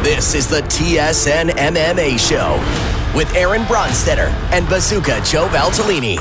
This is the TSN MMA Show with Aaron Bronsteter and Bazooka Joe Valtellini.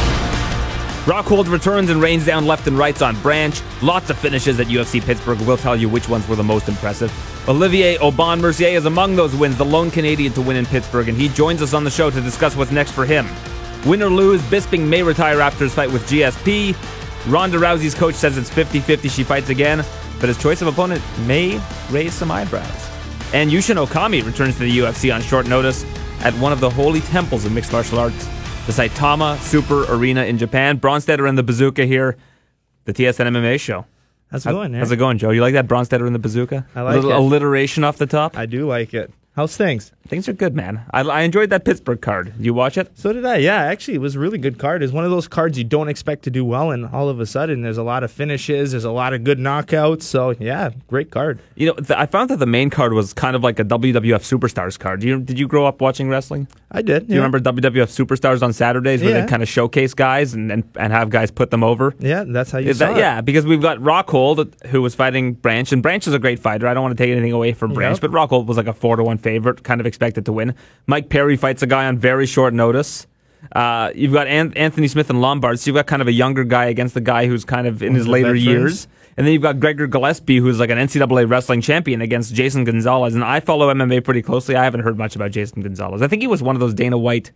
Rockhold returns and rains down left and rights on Branch. Lots of finishes at UFC Pittsburgh. We'll tell you which ones were the most impressive. Olivier Aubin-Mercier is among those wins, the lone Canadian to win in Pittsburgh, and he joins us on the show to discuss what's next for him. Win or lose, Bisping may retire after his fight with GSP. Ronda Rousey's coach says it's 50-50 she fights again, but his choice of opponent may raise some eyebrows. And Yushin Okami returns to the UFC on short notice at one of the holy temples of mixed martial arts, the Saitama Super Arena in Japan. Bronsteter and the Bazooka here, the TSN MMA Show. How's it going, Aaron? How's it going, Joe? You like that, Bronsteter and the Bazooka? I like a little it. alliteration off the top? I do like it. How's things? Things are good, man. I enjoyed that Pittsburgh card. Did you watch it? So did I. Yeah, actually, it was a really good card. It's one of those cards you don't expect to do well, and all of a sudden, there's a lot of finishes. There's a lot of good knockouts. So, yeah, great card. You know, I found that the main card was kind of like a WWF Superstars card. Did you grow up watching wrestling? I did. Do you remember WWF Superstars on Saturdays where they kind of showcase guys and have guys put them over? Yeah, that's how you saw it. Yeah, because we've got Rockhold, who was fighting Branch, and Branch is a great fighter. I don't want to take anything away from Branch, but Rockhold was like a 4-1 favorite, kind of expected to win. Mike Perry fights a guy on very short notice. You've got Anthony Smith and Lombard, so you've got kind of a younger guy against the guy who's kind of in his later years. And then you've got Gregor Gillespie, who's like an NCAA wrestling champion, against Jason Gonzalez. And I follow MMA pretty closely. I haven't heard much about Jason Gonzalez. I think he was one of those Dana White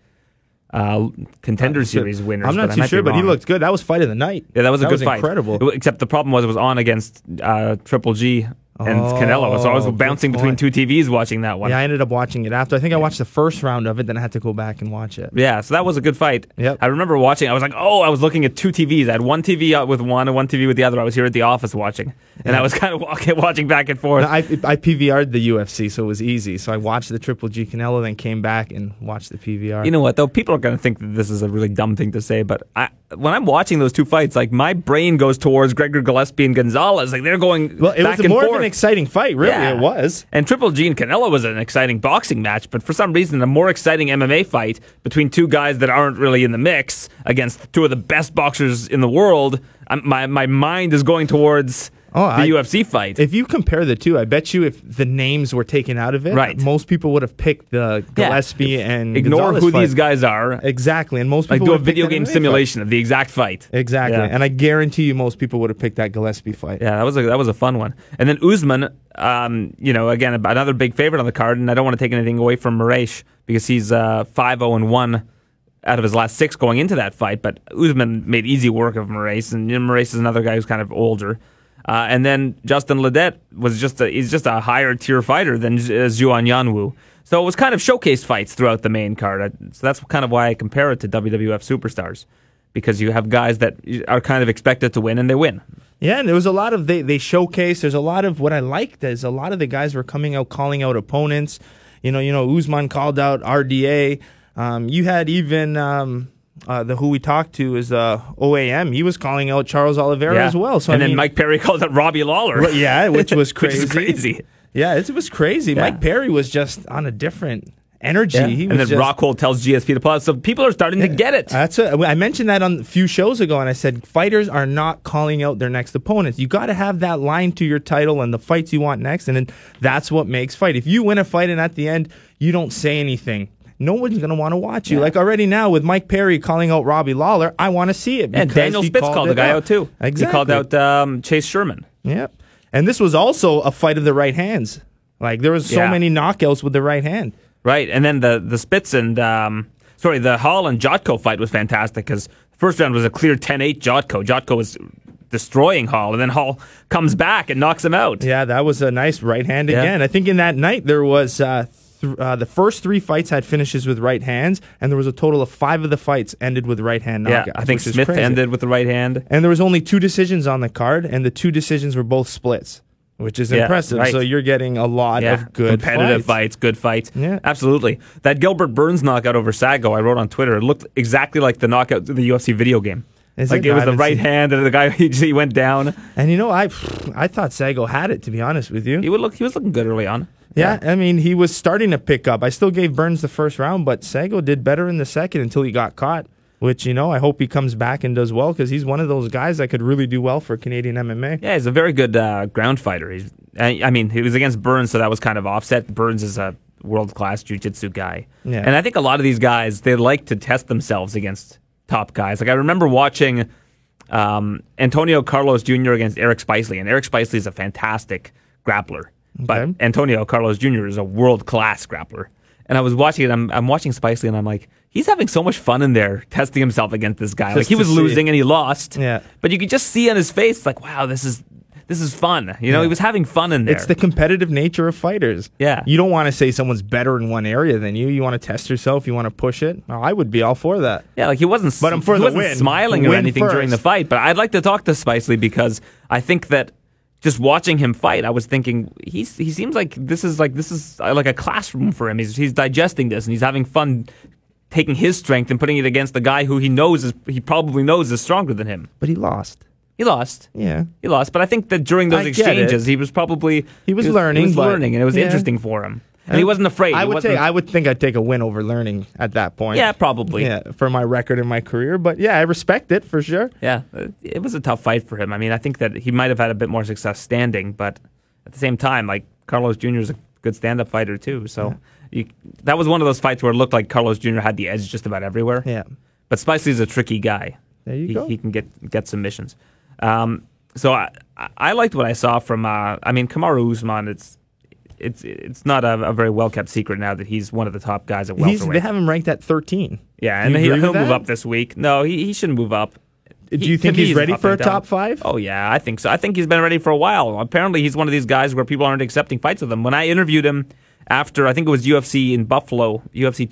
Contender Series winners. I'm not too sure, but he looked good. That was fight of the night. Yeah, that was a good fight. Incredible. Except the problem was it was on against Triple G and Canelo, so I was bouncing between two TVs watching that one. Yeah, I ended up watching it after. I think I watched the first round of it, then I had to go back and watch it. Yeah, so that was a good fight. Yep. I remember watching, I was like, I was looking at two TVs. I had one TV with one and one TV with the other. I was here at the office watching, and I was kind of watching back and forth. I PVR'd the UFC, so it was easy. So I watched the Triple G Canelo, then came back and watched the PVR. You know what, though? People are going to think that this is a really dumb thing to say, but when I'm watching those two fights, like, my brain goes towards Gregor Gillespie and Gonzalez. Like, they're going Well, it back was and more forth. of an exciting fight, really. Yeah. It was. And Triple G and Canelo was an exciting boxing match, but for some reason, a more exciting MMA fight between two guys that aren't really in the mix against two of the best boxers in the world, my mind is going towards the UFC fight. If you compare the two, I bet you if the names were taken out of it, most people would have picked the Gillespie and ignore Gonzalez who fight. These guys are. Exactly, and most people do a would have picked video the game MMA simulation fight. of the exact fight. Exactly, Yeah. and I guarantee you most people would have picked that Gillespie fight. Yeah, that was a fun one. And then Usman, again, another big favorite on the card, and I don't want to take anything away from Moraes because he's 5-0-1 out of his last 6 going into that fight, but Usman made easy work of Moraes, and Moraes is another guy who's kind of older. And then Justin Ledet he's just a higher tier fighter than Zhuan Yanwu. So it was kind of showcase fights throughout the main card. So that's kind of why I compare it to WWF Superstars, because you have guys that are kind of expected to win, and they win. Yeah, and there was a lot of they showcase. There's a lot of what I liked is a lot of the guys were coming out calling out opponents. Usman called out RDA. You had even who we talked to is OAM. He was calling out Charles Oliveira as well. So then Mike Perry called out Robbie Lawler. Yeah, which was crazy. Which is crazy. Yeah, it was crazy. Yeah. Mike Perry was just on a different energy. Yeah. He and was then Rockhold tells GSP to pause. So people are starting to get it. I mentioned that on a few shows ago, and I said fighters are not calling out their next opponents. You got to have that line to your title and the fights you want next, and then that's what makes fight. If you win a fight and at the end you don't say anything, no one's going to want to watch you. Yeah. Like already now with Mike Perry calling out Robbie Lawler, I want to see it. And Daniel Spitz called the guy out too. Exactly. He called out Chase Sherman. Yep. And this was also a fight of the right hands. Like there was so many knockouts with the right hand. Right, and then the Spitz and the Hall and Jotko fight was fantastic because the first round was a clear 10-8 Jotko. Jotko was destroying Hall, and then Hall comes back and knocks him out. Yeah, that was a nice right hand again. I think in that night there was the first 3 fights had finishes with right hands, and there was a total of 5 of the fights ended with right hand knockouts. Yeah, I think Smith ended with the right hand. And there was only 2 decisions on the card, and the 2 decisions were both splits, which is impressive. Right. So you're getting a lot of good competitive fights, good fights. Yeah. Absolutely. That Gilbert Burns knockout over Sago, I wrote on Twitter, it looked exactly like the knockout in the UFC video game. It was the right hand, and the guy he went down. And I thought Sago had it, to be honest with you. He was looking good early on. Yeah, I mean, he was starting to pick up. I still gave Burns the first round, but Sago did better in the second until he got caught, which, I hope he comes back and does well because he's one of those guys that could really do well for Canadian MMA. Yeah, he's a very good ground fighter. I mean, he was against Burns, so that was kind of offset. Burns is a world-class jiu-jitsu guy. Yeah. And I think a lot of these guys, they like to test themselves against top guys. Like, I remember watching Antonio Carlos Jr. against Eric Spicely, and Eric Spicely is a fantastic grappler. But Antonio Carlos Jr. is a world-class grappler. And I was watching it, I'm watching Spicely, and I'm like, he's having so much fun in there testing himself against this guy. Like, he was losing and he lost. Yeah. But you could just see on his face, like, wow, this is fun. You know, he was having fun in there. It's the competitive nature of fighters. Yeah. You don't want to say someone's better in one area than you. You want to test yourself. You want to push it. Well, I would be all for that. Yeah, like he wasn't smiling or anything during the fight. But I'd like to talk to Spicely because I think that just watching him fight, I was thinking he seems like this is like a classroom for him. He's digesting this and he's having fun taking his strength and putting it against the guy who he probably knows is stronger than him. But he lost. He lost. Yeah. He lost. But I think that during those exchanges, he was learning. He was learning, and it was interesting for him. And he wasn't afraid. I would think I'd take a win over learning at that point. Yeah, probably. Yeah, for my record in my career. But yeah, I respect it for sure. Yeah, it was a tough fight for him. I mean, I think that he might have had a bit more success standing, but at the same time, like Carlos Jr. is a good stand-up fighter too. So that was one of those fights where it looked like Carlos Jr. had the edge just about everywhere. Yeah. But Spicely's a tricky guy. There you go. He can get submissions. So I liked what I saw from. Kamaru Usman. It's not a very well kept secret now that he's one of the top guys at welterweight. They have him ranked at 13. Yeah, and he'll move up this week. No, he shouldn't move up. Do you think he's ready for a top 5? Oh yeah, I think so. I think he's been ready for a while. Apparently, he's one of these guys where people aren't accepting fights with him. When I interviewed him after, I think it was UFC in Buffalo, UFC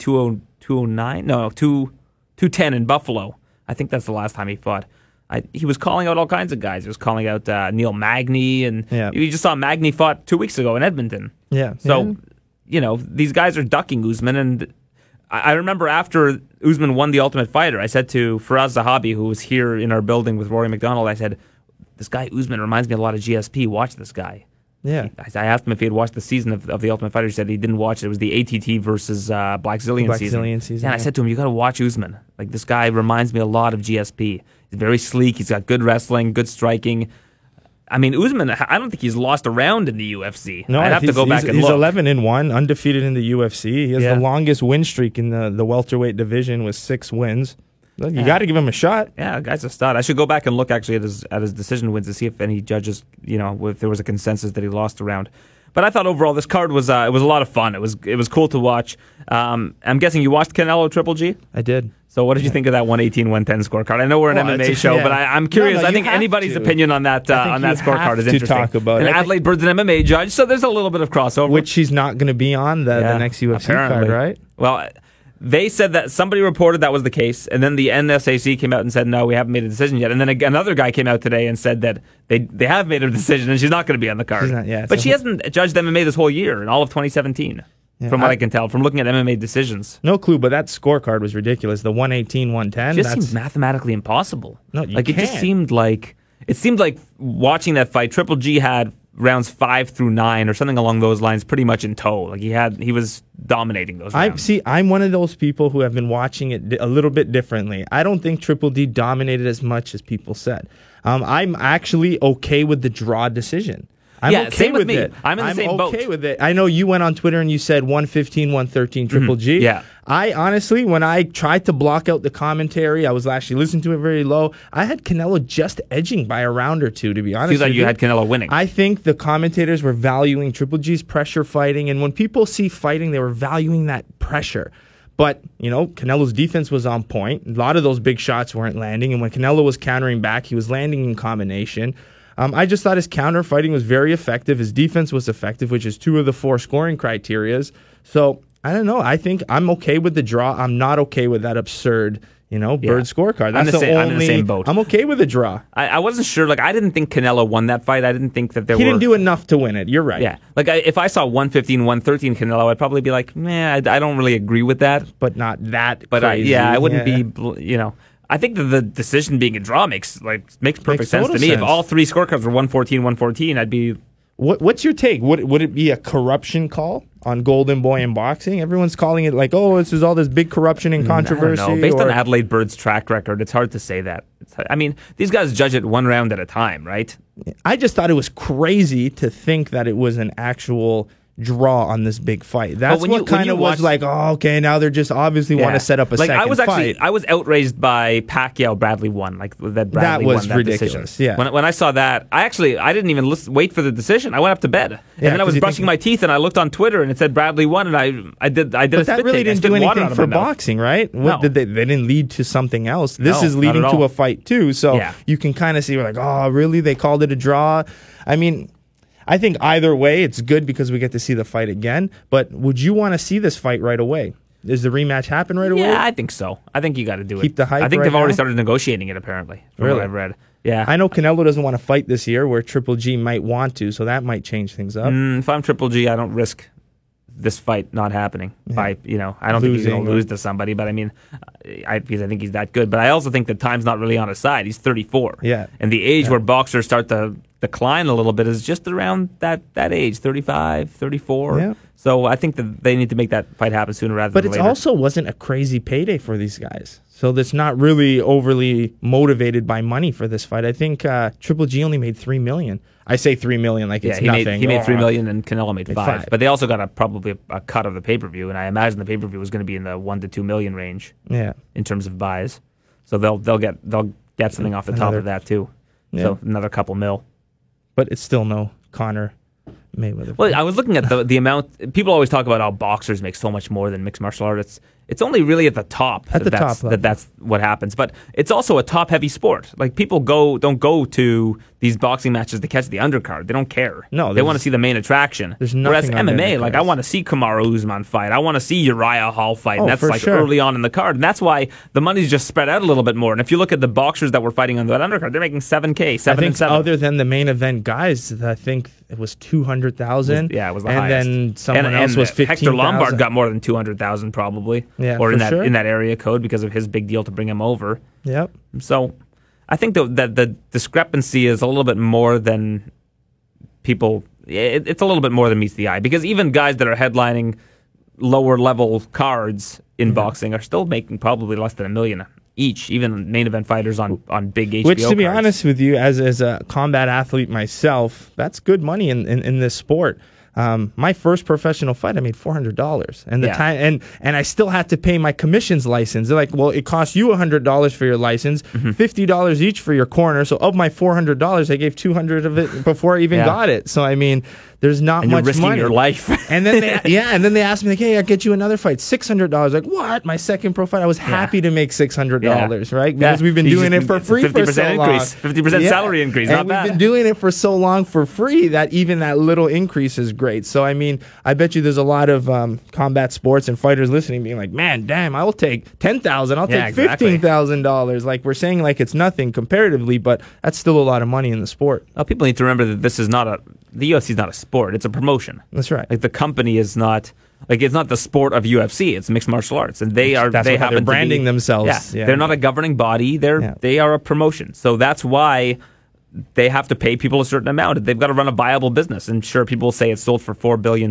210 in Buffalo. I think that's the last time he fought. He was calling out all kinds of guys. He was calling out Neil Magny, and you just saw Magny fought 2 weeks ago in Edmonton. Yeah. So, these guys are ducking Usman, and I remember after Usman won the Ultimate Fighter, I said to Faraz Zahabi, who was here in our building with Rory McDonald, I said, this guy Usman reminds me a lot of GSP. Watch this guy. Yeah. I asked him if he had watched the season of the Ultimate Fighter. He said he didn't watch it. It was the ATT versus Blackzilian season. And I said to him, you got to watch Usman. Like, this guy reminds me a lot of GSP. He's very sleek. He's got good wrestling, good striking. I mean, Usman, I don't think he's lost a round in the UFC. No, I'd have to go back and look. He's 11-1, undefeated in the UFC. He has the longest win streak in the welterweight division with 6 wins. You got to give him a shot. Yeah, guy's a stud. I should go back and look actually at his decision wins to see if any judges, if there was a consensus that he lost a round. But I thought overall this card was it was a lot of fun. It was cool to watch. I'm guessing you watched Canelo Triple G? I did. So what did you think of that 118-110 scorecard? I know we're an MMA show, but I'm curious. I think anybody's opinion on that scorecard is interesting. Talk about and it. Adelaide Bird's an MMA judge, so there's a little bit of crossover. Which she's not going to be on the next UFC card, right? Well, they said that somebody reported that was the case, and then the NSAC came out and said, no, we haven't made a decision yet. And then another guy came out today and said that they have made a decision, and she's not going to be on the card. But she hasn't judged MMA this whole year, in all of 2017. Yeah, from what I can tell, from looking at MMA decisions. No clue, but that scorecard was ridiculous. The 118-110. It just seems mathematically impossible. No, you can't. It seemed like watching that fight, Triple G had rounds 5 through 9 or something along those lines pretty much in tow. Like he was dominating those rounds. I'm one of those people who have been watching it a little bit differently. I don't think Triple D dominated as much as people said. I'm actually okay with the draw decision. I'm okay with it. I'm in the same boat. I'm okay with it. I know you went on Twitter and you said 115, 113 Triple G. Yeah. I honestly, when I tried to block out the commentary, I was actually listening to it very low. I had Canelo just edging by a round or two, to be honest. Seems like you had Canelo winning. I think the commentators were valuing Triple G's pressure fighting, and when people see fighting, they were valuing that pressure. But, Canelo's defense was on point. A lot of those big shots weren't landing, and when Canelo was countering back, he was landing in combination. I just thought his counter fighting was very effective. His defense was effective, which is 2 of the 4 scoring criterias. So, I don't know. I think I'm okay with the draw. I'm not okay with that absurd, Bird scorecard. I'm in the same boat. I'm okay with the draw. I wasn't sure. I didn't think Canelo won that fight. I didn't think that He didn't do enough to win it. You're right. Yeah. If I saw 115, 113 Canelo, I'd probably be like, I don't really agree with that. But not that But crazy. I wouldn't be, I think that the decision being a draw makes perfect sense to me. Sense. If all 3 scorecards were 114, 114, I'd be What's your take? Would it be a corruption call on Golden Boy in boxing? Everyone's calling it like, oh, this is all this big corruption and controversy. I don't know. Based on Adelaide Bird's track record, it's hard to say that. I mean, these guys judge it one round at a time, right? I just thought it was crazy to think that it was an actual draw on this big fight. That's what kind of was like, oh, okay, now they're just obviously want to set up a second fight. I was outraged by Pacquiao Bradley won, like that Bradley won that ridiculous. Decision. Yeah. When I saw that, I didn't even wait for the decision. I went up to bed, and then I was brushing my teeth, and I looked on Twitter, and it said Bradley won, and I did. But a that really didn't do anything for boxing, right? No. They didn't lead to something else. This is leading to a fight too, so you can kind of see, like, oh, really? They called it a draw? I mean, I think either way, it's good because we get to see the fight again. But would you want to see this fight right away? Does the rematch happen right away? Yeah, I think so. I think you got to do it. Keep the hype. I think right they've already now? started negotiating it, apparently, from what I've read. Yeah. I know Canelo doesn't want to fight this year, where Triple G might want to, so that might change things up. If I'm Triple G, I don't risk this fight not happening. I don't think he's going to lose to somebody, but I mean, because I think he's that good. But I also think that time's not really on his side. He's 34. Yeah. And the age where boxers start to decline a little bit is just around that age, 35, 34. Yeah. So I think that they need to make that fight happen sooner rather than later. But it also wasn't a crazy payday for these guys. So that's not really overly motivated by money for this fight. I think Triple G only made $3 million. I say $3 million like it's nothing. He made $3 million and Canelo made $5. But they also got probably a cut of the pay-per-view, and I imagine the pay-per-view was going to be in the $1 to $2 million range. Yeah. In terms of buys, so they'll get something off the top of that too. Yeah. So another couple mil. But it's still no Conor Mayweather. Well, I was looking at the amount. People always talk about how boxers make so much more than mixed martial arts. It's only really at the top. That's what happens. But it's also a top-heavy sport. Like, people don't go to these boxing matches to catch the undercard. They don't care. No, they want to see the main attraction. Whereas MMA, like, I want to see Kamaru Usman fight. I want to see Uriah Hall fight. And that's early on in the card. And that's why the money's just spread out a little bit more. And if you look at the boxers that were fighting on that undercard, they're making $7,000, $7,000. Other than the main event guys, I think it was $200,000. Yeah, it was the highest. And then someone else was $15,000. Hector Lombard got more than $200,000 probably. Yeah, or in that area code because of his big deal to bring him over. Yep. So I think that the discrepancy is a little bit more than people. It's a little bit more than meets the eye, because even guys that are headlining lower level cards in boxing are still making probably less than $1 million each. Even main event fighters on big HBO Which, to be cards. honest with you, as a combat athlete myself, that's good money in this sport. My first professional fight, I made $400, and the time, and I still had to pay my commissions license. They're like, well, it costs you $100 for your license, $50 each for your corner. So of my $400, I gave $200 of it before I even got it. So I mean, there's not and much you're risking money. Your life. And then they asked me, like, hey, I'll get you another fight, $600. Like, what? My second pro fight, I was happy to make $600, right? Because we've been doing it for free for so long. 50% salary increase, not bad. We've been doing it for so long for free that even that little increase is great. So, I mean, I bet you there's a lot of combat sports and fighters listening being like, man, damn, I will take $10,000. I'll take $15,000. Like, we're saying like it's nothing comparatively, but that's still a lot of money in the sport. Well, people need to remember that this is the UFC is not a sport. It's a promotion. That's right. Like, the company is not, like, it's not the sport of UFC. It's mixed martial arts, and they happen they're branding themselves. Yeah, they're not a governing body. They are a promotion. So that's why they have to pay people a certain amount. They've got to run a viable business. And sure, people say it's sold for $4 billion,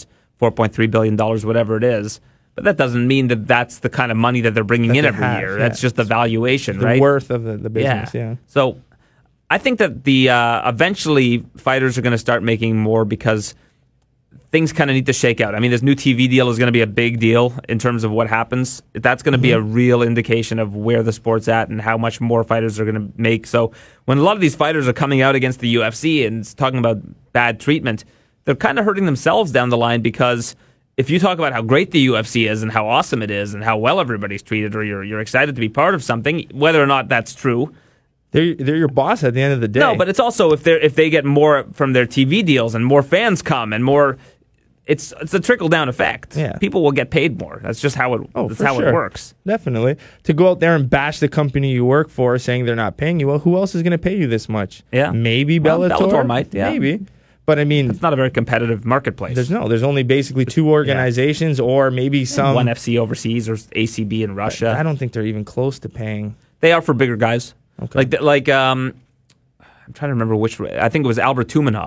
$4.3 billion, whatever it is. But that doesn't mean that that's the kind of money that they're bringing in every year. That's just the valuation, right? The worth of the business, yeah. So I think that eventually fighters are going to start making more, because things kind of need to shake out. I mean, this new TV deal is going to be a big deal in terms of what happens. That's going to be a real indication of where the sport's at and how much more fighters are going to make. So when a lot of these fighters are coming out against the UFC and talking about bad treatment, they're kind of hurting themselves down the line, because if you talk about how great the UFC is and how awesome it is and how well everybody's treated, or you're excited to be part of something, whether or not that's true, they're your boss at the end of the day. No, but it's also if they get more from their TV deals and more fans come and more, it's a trickle down effect. Yeah. People will get paid more. That's just how it it works. Definitely. To go out there and bash the company you work for, saying they're not paying you, well, who else is going to pay you this much? Yeah. Maybe Bellator. Bellator might, yeah. Maybe. But I mean, it's not a very competitive marketplace. There's only basically two organizations, or maybe some one FC overseas or ACB in Russia. I don't think they're even close to paying. They are for bigger guys. Okay. I'm trying to remember which. I think it was Albert Tumanov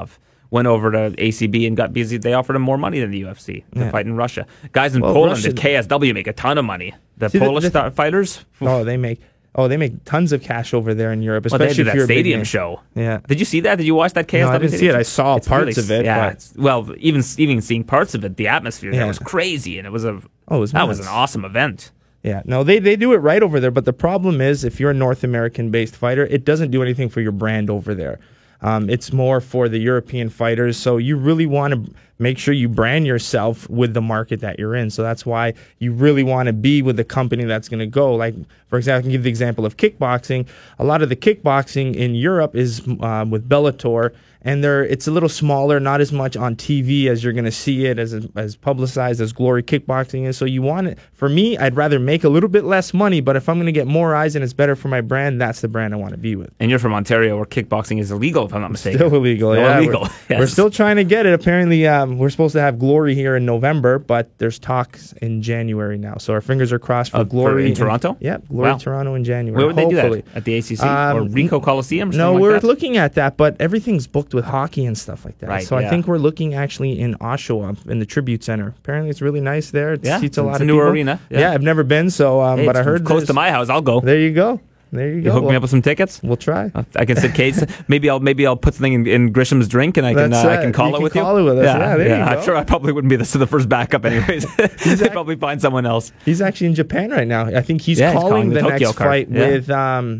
went over to ACB and got busy. They offered him more money than the UFC to fight in Russia. Guys in Poland at KSW make a ton of money. The Polish fighters, they make tons of cash over there in Europe, they especially do if that you're a big stadium name. show. Yeah. Did you see that? Did you watch that KSW? No, I didn't see it. I saw It's parts of it. Yeah. But Even seeing parts of it, the atmosphere there was crazy, and it was that was an awesome event. Yeah, no, they do it right over there. But the problem is, if you're a North American-based fighter, it doesn't do anything for your brand over there. It's more for the European fighters. So you really want to make sure you brand yourself with the market that you're in. So that's why you really want to be with the company that's going to go. Like, for example, I can give the example of kickboxing. A lot of the kickboxing in Europe is with Bellator. And it's a little smaller, not as much on TV as you're going to see it, as publicized as Glory Kickboxing is. So you want it. For me, I'd rather make a little bit less money, but if I'm going to get more eyes and it's better for my brand, that's the brand I want to be with. And you're from Ontario, where kickboxing is illegal, if I'm not mistaken. Still illegal, yeah. Illegal. We're still trying to get it. Apparently, we're supposed to have Glory here in November, but there's talks in January now. So our fingers are crossed for Glory in Toronto. Yeah, Glory Toronto in January. Where would they do that? At the ACC or Ricoh Coliseum? Or no, we're like looking at that, but everything's booked with hockey and stuff like that. Right, so I think we're looking actually in Oshawa in the Tribute Center. Apparently, it's really nice there. It seats a lot of people. It's a new arena. Yeah, I've never been, so but I heard close to my house. I'll go. There you go. You hook me up with some tickets. We'll try. I can sit case. maybe I'll put something in Grisham's drink and I can call it with you. Call it with us. Yeah, there you go. I'm sure I probably wouldn't be the first backup anyways. They'd probably find someone else. He's actually in Japan right now. I think he's calling the next fight with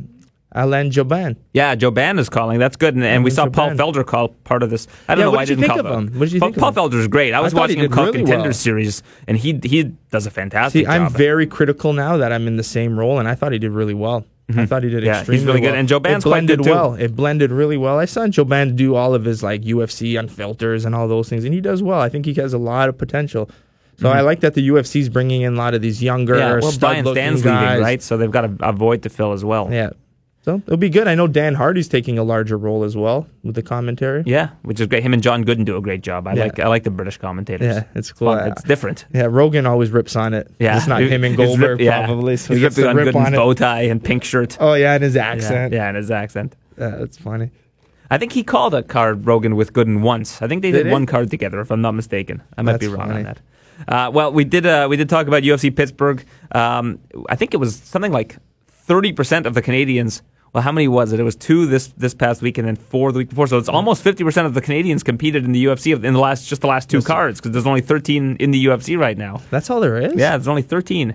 Alain Jobin. Yeah, Jobin is calling. That's good. And we saw Paul Felder call part of this. I don't know why I didn't call him. What did you think of him? Paul Felder's great. I was watching him call Contender Series, and he does a fantastic job. I'm very critical now that I'm in the same role, and I thought he did really well. I thought he did extremely he's really well. good. And Jobin's quite good too. Well. It blended really well. I saw Jobin do all of his like UFC unfilters and all those things, and he does well. I think he has a lot of potential. So I like that the UFC's bringing in a lot of these younger, stud-looking guys. Leaving, right? So they've got a void to fill as well. Yeah. So it'll be good. I know Dan Hardy's taking a larger role as well with the commentary. Yeah, which is great. Him and John Gooden do a great job. I like the British commentators. Yeah, it's cool. It's different. Yeah, Rogan always rips on it. Yeah, it's not him and Goldberg probably. So he's ripping on Gooden's bow tie and pink shirt. Oh yeah, and his accent. Yeah, and his accent. Yeah, that's funny. I think he called a card Rogan with Gooden once. I think they did one card together, if I'm not mistaken. I might be wrong on that. Well, we did talk about UFC Pittsburgh. I think it was something like 30% of the Canadians. Well, how many was it? It was 2 this past week and then 4 the week before. So it's almost 50% of the Canadians competed in the UFC in the last 2 cards because there's only 13 in the UFC right now. That's all there is? Yeah, there's only 13.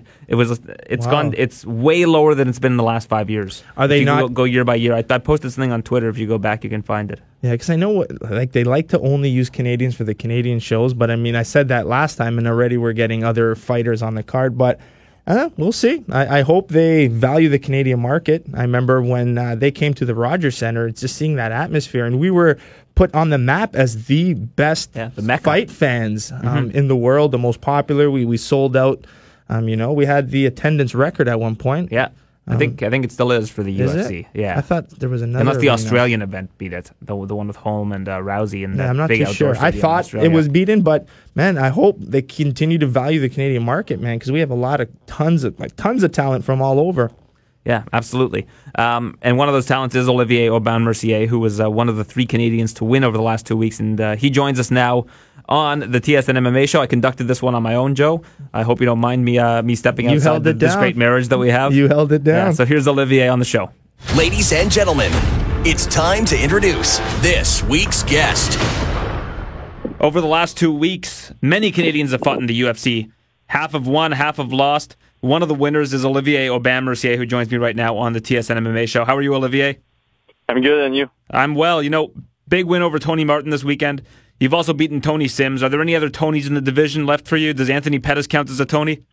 It's way lower than it's been in the last 5 years. Are they not go year by year? I posted something on Twitter. If you go back, you can find it. Yeah, because I know they like to only use Canadians for the Canadian shows, but I mean, I said that last time, and already we're getting other fighters on the card, but. We'll see. I hope they value the Canadian market. I remember when they came to the Rogers Centre, just seeing that atmosphere, and we were put on the map as the best fight fans in the world, the most popular. We sold out. We had the attendance record at one point. Yeah. I think it still is for the UFC. Yeah, I thought there was another. Unless the Australian event beat it, the one with Holm and Rousey and I'm not big too sure. I thought it was beaten, but man, I hope they continue to value the Canadian market, man, because we have tons of talent from all over. Yeah, absolutely. And one of those talents is Olivier Aubin-Mercier, who was one of the 3 Canadians to win over the last 2 weeks, and he joins us now on the TSN MMA show. I conducted this one on my own, Joe. I hope you don't mind me stepping outside this great marriage that we have. You held it down. Yeah, so here's Olivier on the show. Ladies and gentlemen, it's time to introduce this week's guest. Over the last 2 weeks, many Canadians have fought in the UFC. Half have won, half have lost. One of the winners is Olivier Aubin-Mercier, who joins me right now on the TSN MMA show. How are you, Olivier? I'm good, and you? I'm well. Big win over Tony Martin this weekend. You've also beaten Tony Sims. Are there any other Tonys in the division left for you? Does Anthony Pettis count as a Tony?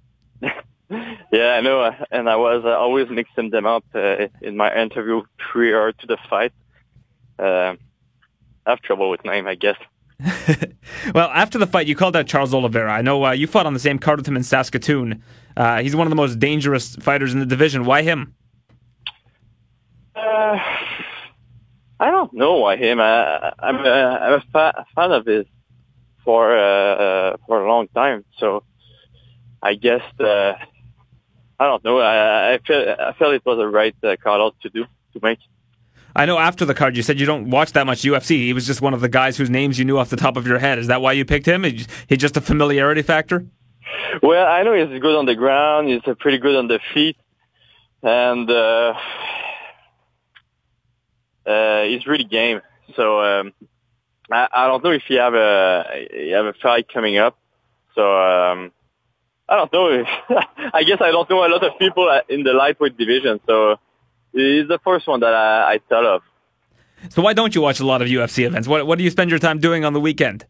Yeah, I know, and I was always mixing them up in my interview prior to the fight. I have trouble with name, I guess. Well, after the fight, you called out Charles Oliveira. I know you fought on the same card with him in Saskatoon. He's one of the most dangerous fighters in the division. Why him? I don't know why him. I'm a fan of his for a long time. So I guess I don't know. I feel it was a right call out to make. I know after the card you said you don't watch that much UFC. He was just one of the guys whose names you knew off the top of your head. Is that why you picked him? He's just a familiarity factor? Well, I know he's good on the ground. He's pretty good on the feet. And he's really game. So I don't know if you have a fight coming up. So I don't know. I guess I don't know a lot of people in the lightweight division. So he's the first one that I thought of. So why don't you watch a lot of UFC events? What do you spend your time doing on the weekend?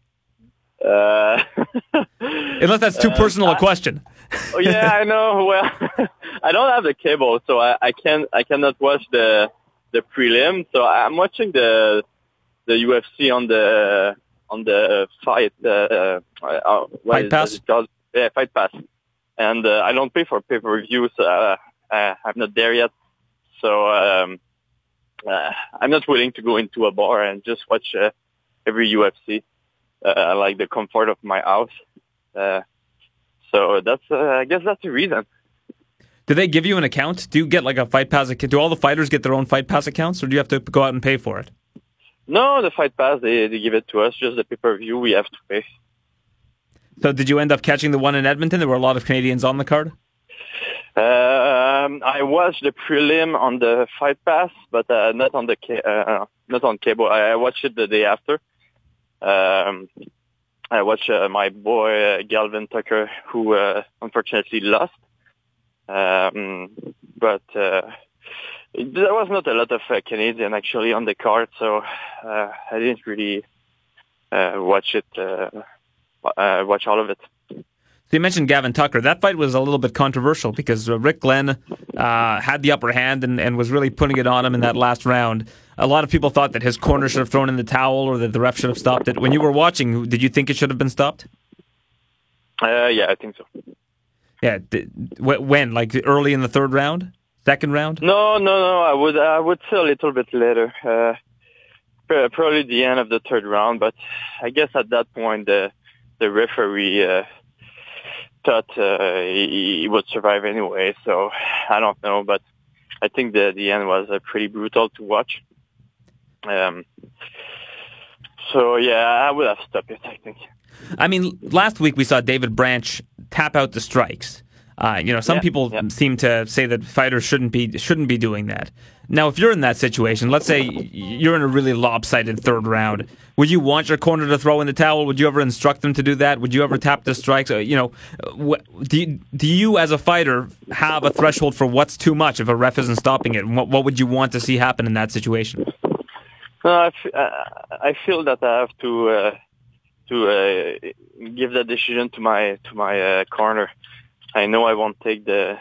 Unless that's too personal a question. Oh yeah, I know. Well, I don't have the cable, so I cannot watch the prelim. So I'm watching the UFC on the fight Fight Pass. Yeah, Fight Pass. And I don't pay for pay-per-view, so I'm not there yet. So I'm not willing to go into a bar and just watch every UFC. I like the comfort of my house. So that's I guess that's the reason. Do they give you an account? Do you get like a Fight Pass account? Do all the fighters get their own Fight Pass accounts, or do you have to go out and pay for it? No, the Fight Pass, they give it to us. Just the pay-per-view, we have to pay. So did you end up catching the one in Edmonton? There were a lot of Canadians on the card? I watched the prelim on the Fight Pass, but not on not on cable. I watched it the day after. I watched my boy Galvin Tucker, who unfortunately lost. But there was not a lot of Canadian actually on the card, so I didn't really watch all of it. So you mentioned Gavin Tucker. That fight was a little bit controversial because Rick Glenn had the upper hand and was really putting it on him in that last round. A lot of people thought that his corner should have thrown in the towel or that the ref should have stopped it. When you were watching, did you think it should have been stopped? Yeah, I think so. Yeah, when? Like early in the third round? Second round? No. I would say a little bit later. Probably the end of the third round, but I guess at that point the referee thought he would survive anyway, so I don't know, but I think the end was pretty brutal to watch. So yeah, I would have stopped it, I think. I mean, last week we saw David Branch tap out the strikes. Some people seem to say that fighters shouldn't be doing that. Now, if you're in that situation, let's say you're in a really lopsided third round, would you want your corner to throw in the towel? Would you ever instruct them to do that? Would you ever tap the strikes? Do you as a fighter have a threshold for what's too much if a ref isn't stopping it? What would you want to see happen in that situation? I feel that I have to give that decision to my corner. I know I won't take the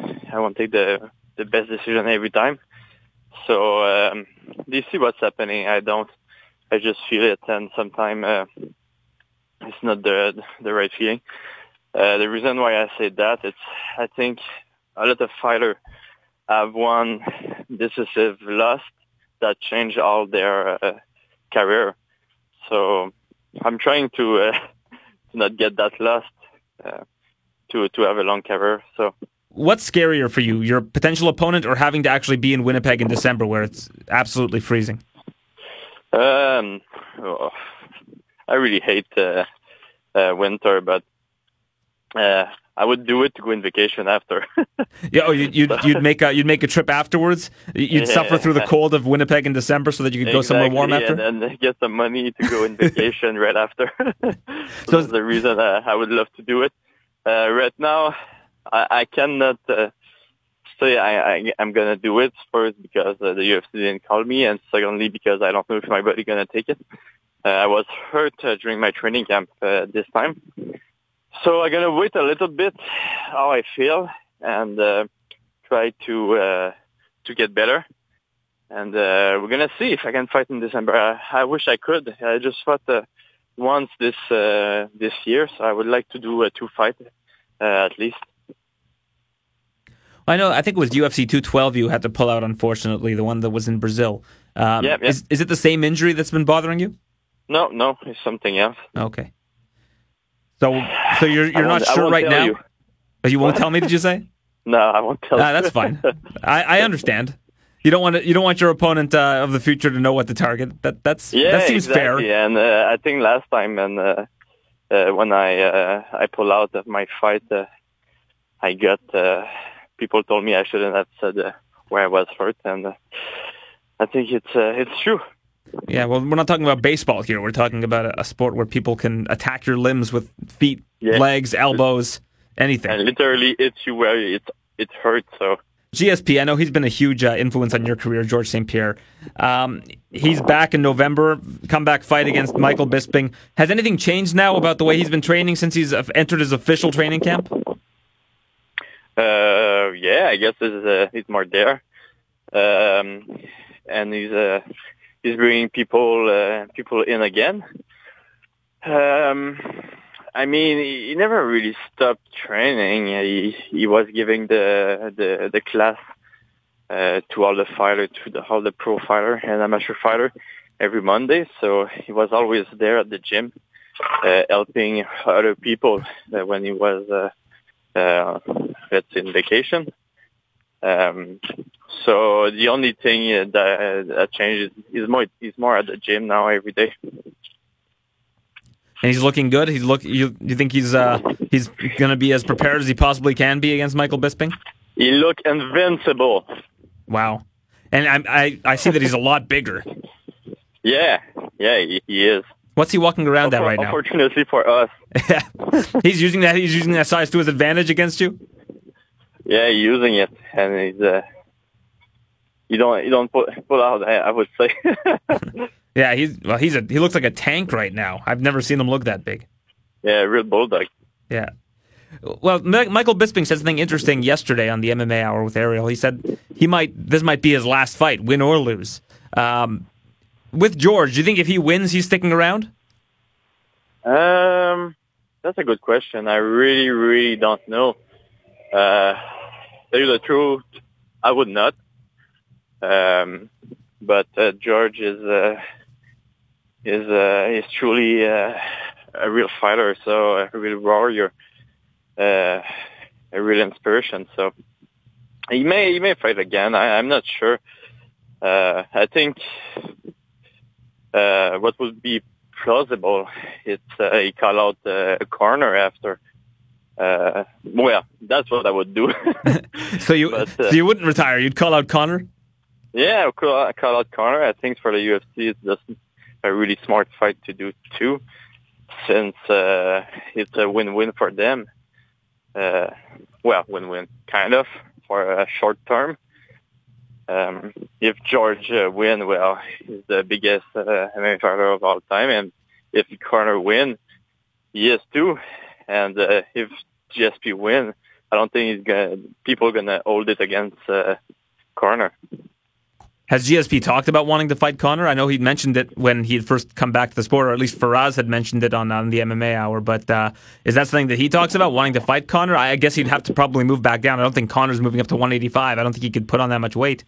best decision every time. So do you see what's happening? I don't. I just feel it, and sometimes it's not the right feeling. The reason why I say that, I think a lot of fighters have one decisive loss that changed all their career. So I'm trying to not get that lost to have a long career. So. What's scarier for you, your potential opponent or having to actually be in Winnipeg in December where it's absolutely freezing? I really hate winter, but I would do it to go on vacation after. Yeah, you'd make a trip afterwards. You'd suffer through the cold of Winnipeg in December so that you could go somewhere warm after. And then get some money to go on vacation right after. So that's the reason I would love to do it. Right now, I cannot say I'm gonna do it first because the UFC didn't call me, and secondly because I don't know if my body gonna take it. I was hurt during my training camp this time. So I'm gonna wait a little bit how I feel and try to get better. And we're gonna see if I can fight in December. I wish I could. I just fought once this year, so I would like to do 2 fights at least. I know. I think it was UFC 212 you had to pull out, unfortunately, the one that was in Brazil. Yeah. Is it the same injury that's been bothering you? No, it's something else. Okay. So you're not sure right now? But you won't tell me, did you say? No, I won't tell you. That's fine. I understand. You don't want your opponent of the future to know what to target. That seems fair. And I think last time when I pulled out of my fight, I got people told me I shouldn't have said where I was hurt, and I think it's true. Yeah, well, we're not talking about baseball here. We're talking about a sport where people can attack your limbs with feet, legs, elbows, anything. And literally hits you where it hurts. So GSP, I know he's been a huge influence on your career, George St. Pierre. He's back in November, comeback fight against Michael Bisping. Has anything changed now about the way he's been training since he's entered his official training camp? Yeah, I guess he's more there, and he's bringing people in again. I mean, he never really stopped training. He was giving the class to all the fighters, all the pro fighter and amateur fighter every Monday. So he was always there at the gym, helping other people when he was in vacation. So the only thing that changed is he's more at the gym now every day. And he's looking good. You think he's going to be as prepared as he possibly can be against Michael Bisping? He looked invincible. Wow. And I see that he's a lot bigger. Yeah, he is. What's he walking around at right now? Unfortunately for us. Yeah. He's using that size to his advantage against you? Yeah, he's using it, and he's you don't pull out, I would say. Yeah, he looks like a tank right now. I've never seen him look that big. Yeah, real bulldog. Yeah. Well, Michael Bisping said something interesting yesterday on the MMA Hour with Ariel. He said this might be his last fight, win or lose. With George, do you think if he wins, he's sticking around? That's a good question. I really, really don't know. Tell you the truth, I would not. But George is truly a real fighter, so a real warrior, a real inspiration. So he may fight again. I'm not sure. I think what would be plausible is he call out a corner after. Well, that's what I would do. So you wouldn't retire? You'd call out Conor? Yeah, I call out Conor. I think for the UFC, it's just a really smart fight to do too, since it's a win-win for them. Well, win-win, kind of, for a short term. If George win, well, he's the biggest MMA fighter of all time, and if Conor win, he is too. And if GSP win, I don't think people are gonna hold it against Conor. Has GSP talked about wanting to fight Conor? I know he mentioned it when he had first come back to the sport, or at least Faraz had mentioned it on the MMA Hour. But is that something that he talks about, wanting to fight Conor? I guess he'd have to probably move back down. I don't think Conor's moving up to 185. I don't think he could put on that much weight.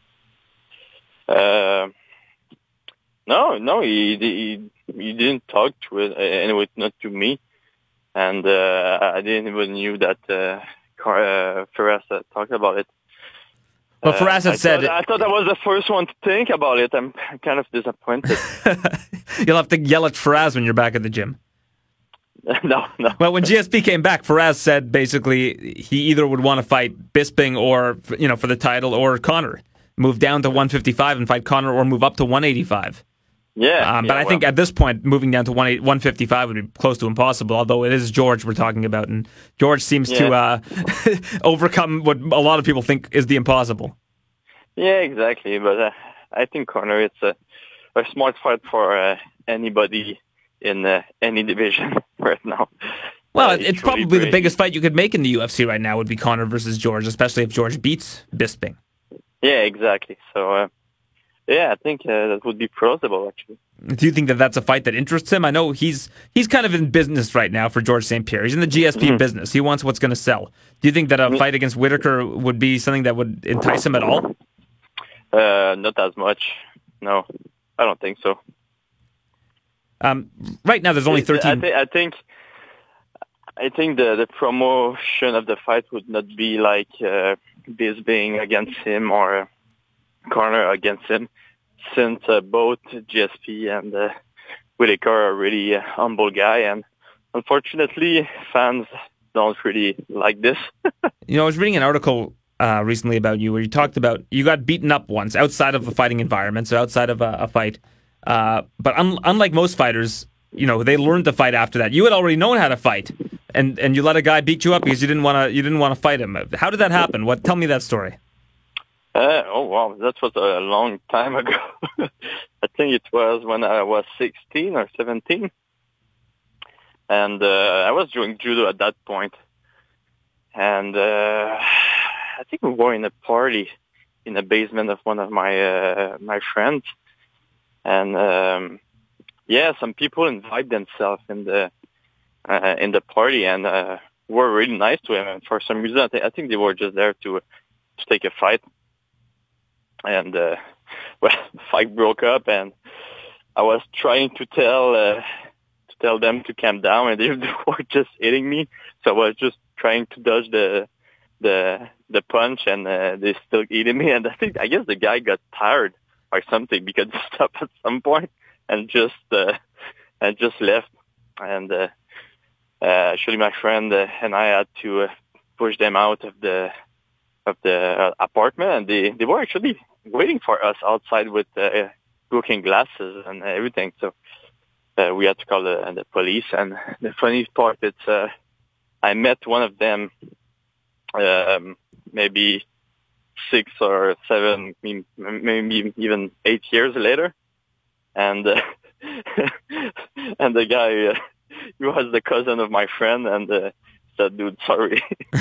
No, he didn't talk to it anyway, not to me, and I didn't even knew that Faraz talked about it. Well, Faraz had said... I thought I was the first one to think about it. I'm kind of disappointed. You'll have to yell at Faraz when you're back at the gym. No. Well, when GSP came back, Faraz said basically he either would want to fight Bisping or, for the title, or Conor. Move down to 155 and fight Conor, or move up to 185. Yeah. But I think at this point, moving down to 155 would be close to impossible, although it is George we're talking about, and George seems to overcome what a lot of people think is the impossible. Yeah, exactly. But I think Conor, it's a smart fight for anybody in any division right now. Well, it's probably the biggest fight you could make in the UFC right now would be Conor versus George, especially if George beats Bisping. Yeah, exactly. So... yeah, I think that would be plausible, actually. Do you think that that's a fight that interests him? I know he's kind of in business right now for George St. Pierre. He's in the GSP business. He wants what's going to sell. Do you think that a fight against Whitaker would be something that would entice him at all? Not as much. No, I don't think so. Right now, there's only 13. I think the promotion of the fight would not be like Bisping against him or corner against him, since both GSP and Whitaker are really humble guy, and unfortunately, fans don't really like this. I was reading an article recently about you where you talked about you got beaten up once outside of a fighting environment, so outside of a fight. But unlike most fighters, they learned to fight after that. You had already known how to fight, and you let a guy beat you up because you didn't want to fight him. How did that happen? Tell me that story. Oh wow, that was a long time ago. I think it was when I was 16 or 17, and I was doing judo at that point. And I think we were in a party in the basement of one of my friends, and some people invite themselves in the party, and were really nice to him. And for some reason, I think they were just there to take a fight. And fight broke up, and I was trying to tell them to calm down, and they were just hitting me. So I was just trying to dodge the punch, and they still hitting me. And I guess the guy got tired or something, because he stopped at some point and just left. And actually, my friend and I had to push them out of the apartment, and they were actually waiting for us outside with broken glasses and everything. So we had to call the police. And the funny part is, I met one of them maybe 6 or 7, maybe even 8 years later, and and the guy he was the cousin of my friend, and said, "Dude, sorry."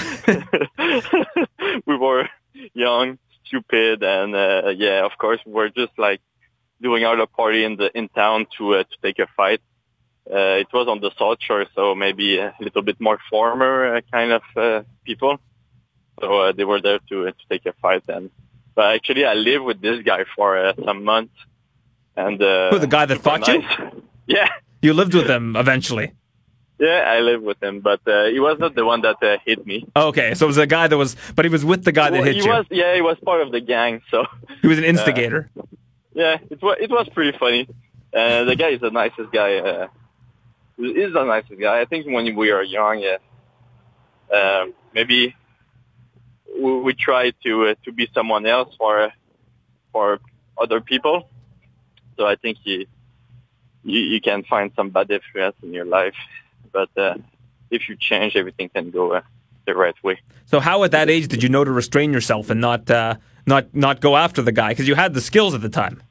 We were young, stupid, and of course, we were just like doing our party in town to take a fight. It was on the South Shore, so maybe a little bit more former kind of people. So they were there to take a fight. But actually, I lived with this guy for some months. And who, the guy that fought you? Yeah. You lived with him eventually. Yeah, I lived with him, but he was not the one that hit me. Okay, so it was a guy but he was with the guy that hit you. He was part of the gang, so he was an instigator. It was pretty funny. The guy is the nicest guy. He's the nicest guy. I think when we were young, maybe we try to be someone else for other people. So I think you can find some bad influence in your life. But if you change, everything can go the right way. So how at that age did you know to restrain yourself and not go after the guy? Because you had the skills at the time.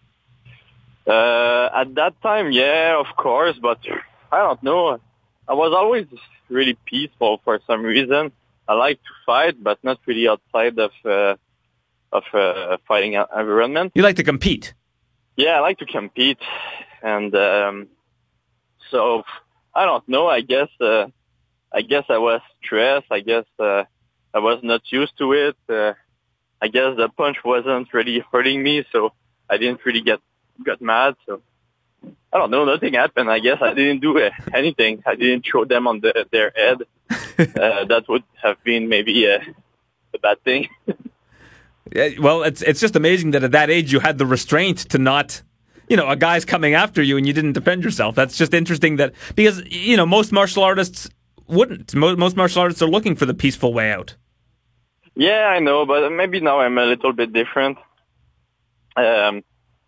At that time, yeah, of course. But I don't know. I was always really peaceful for some reason. I like to fight, but not really outside of fighting environment. You like to compete? Yeah, I like to compete. And so... I don't know. I guess I was stressed. I guess I was not used to it. I guess the punch wasn't really hurting me, so I didn't really got mad. So I don't know. Nothing happened. I guess I didn't do anything. I didn't throw them on their head. That would have been maybe a bad thing. Yeah, well, it's just amazing that at that age you had the restraint to not. A guy's coming after you and you didn't defend yourself. That's just interesting because most martial artists wouldn't. Most martial artists are looking for the peaceful way out. Yeah, I know, but maybe now I'm a little bit different. I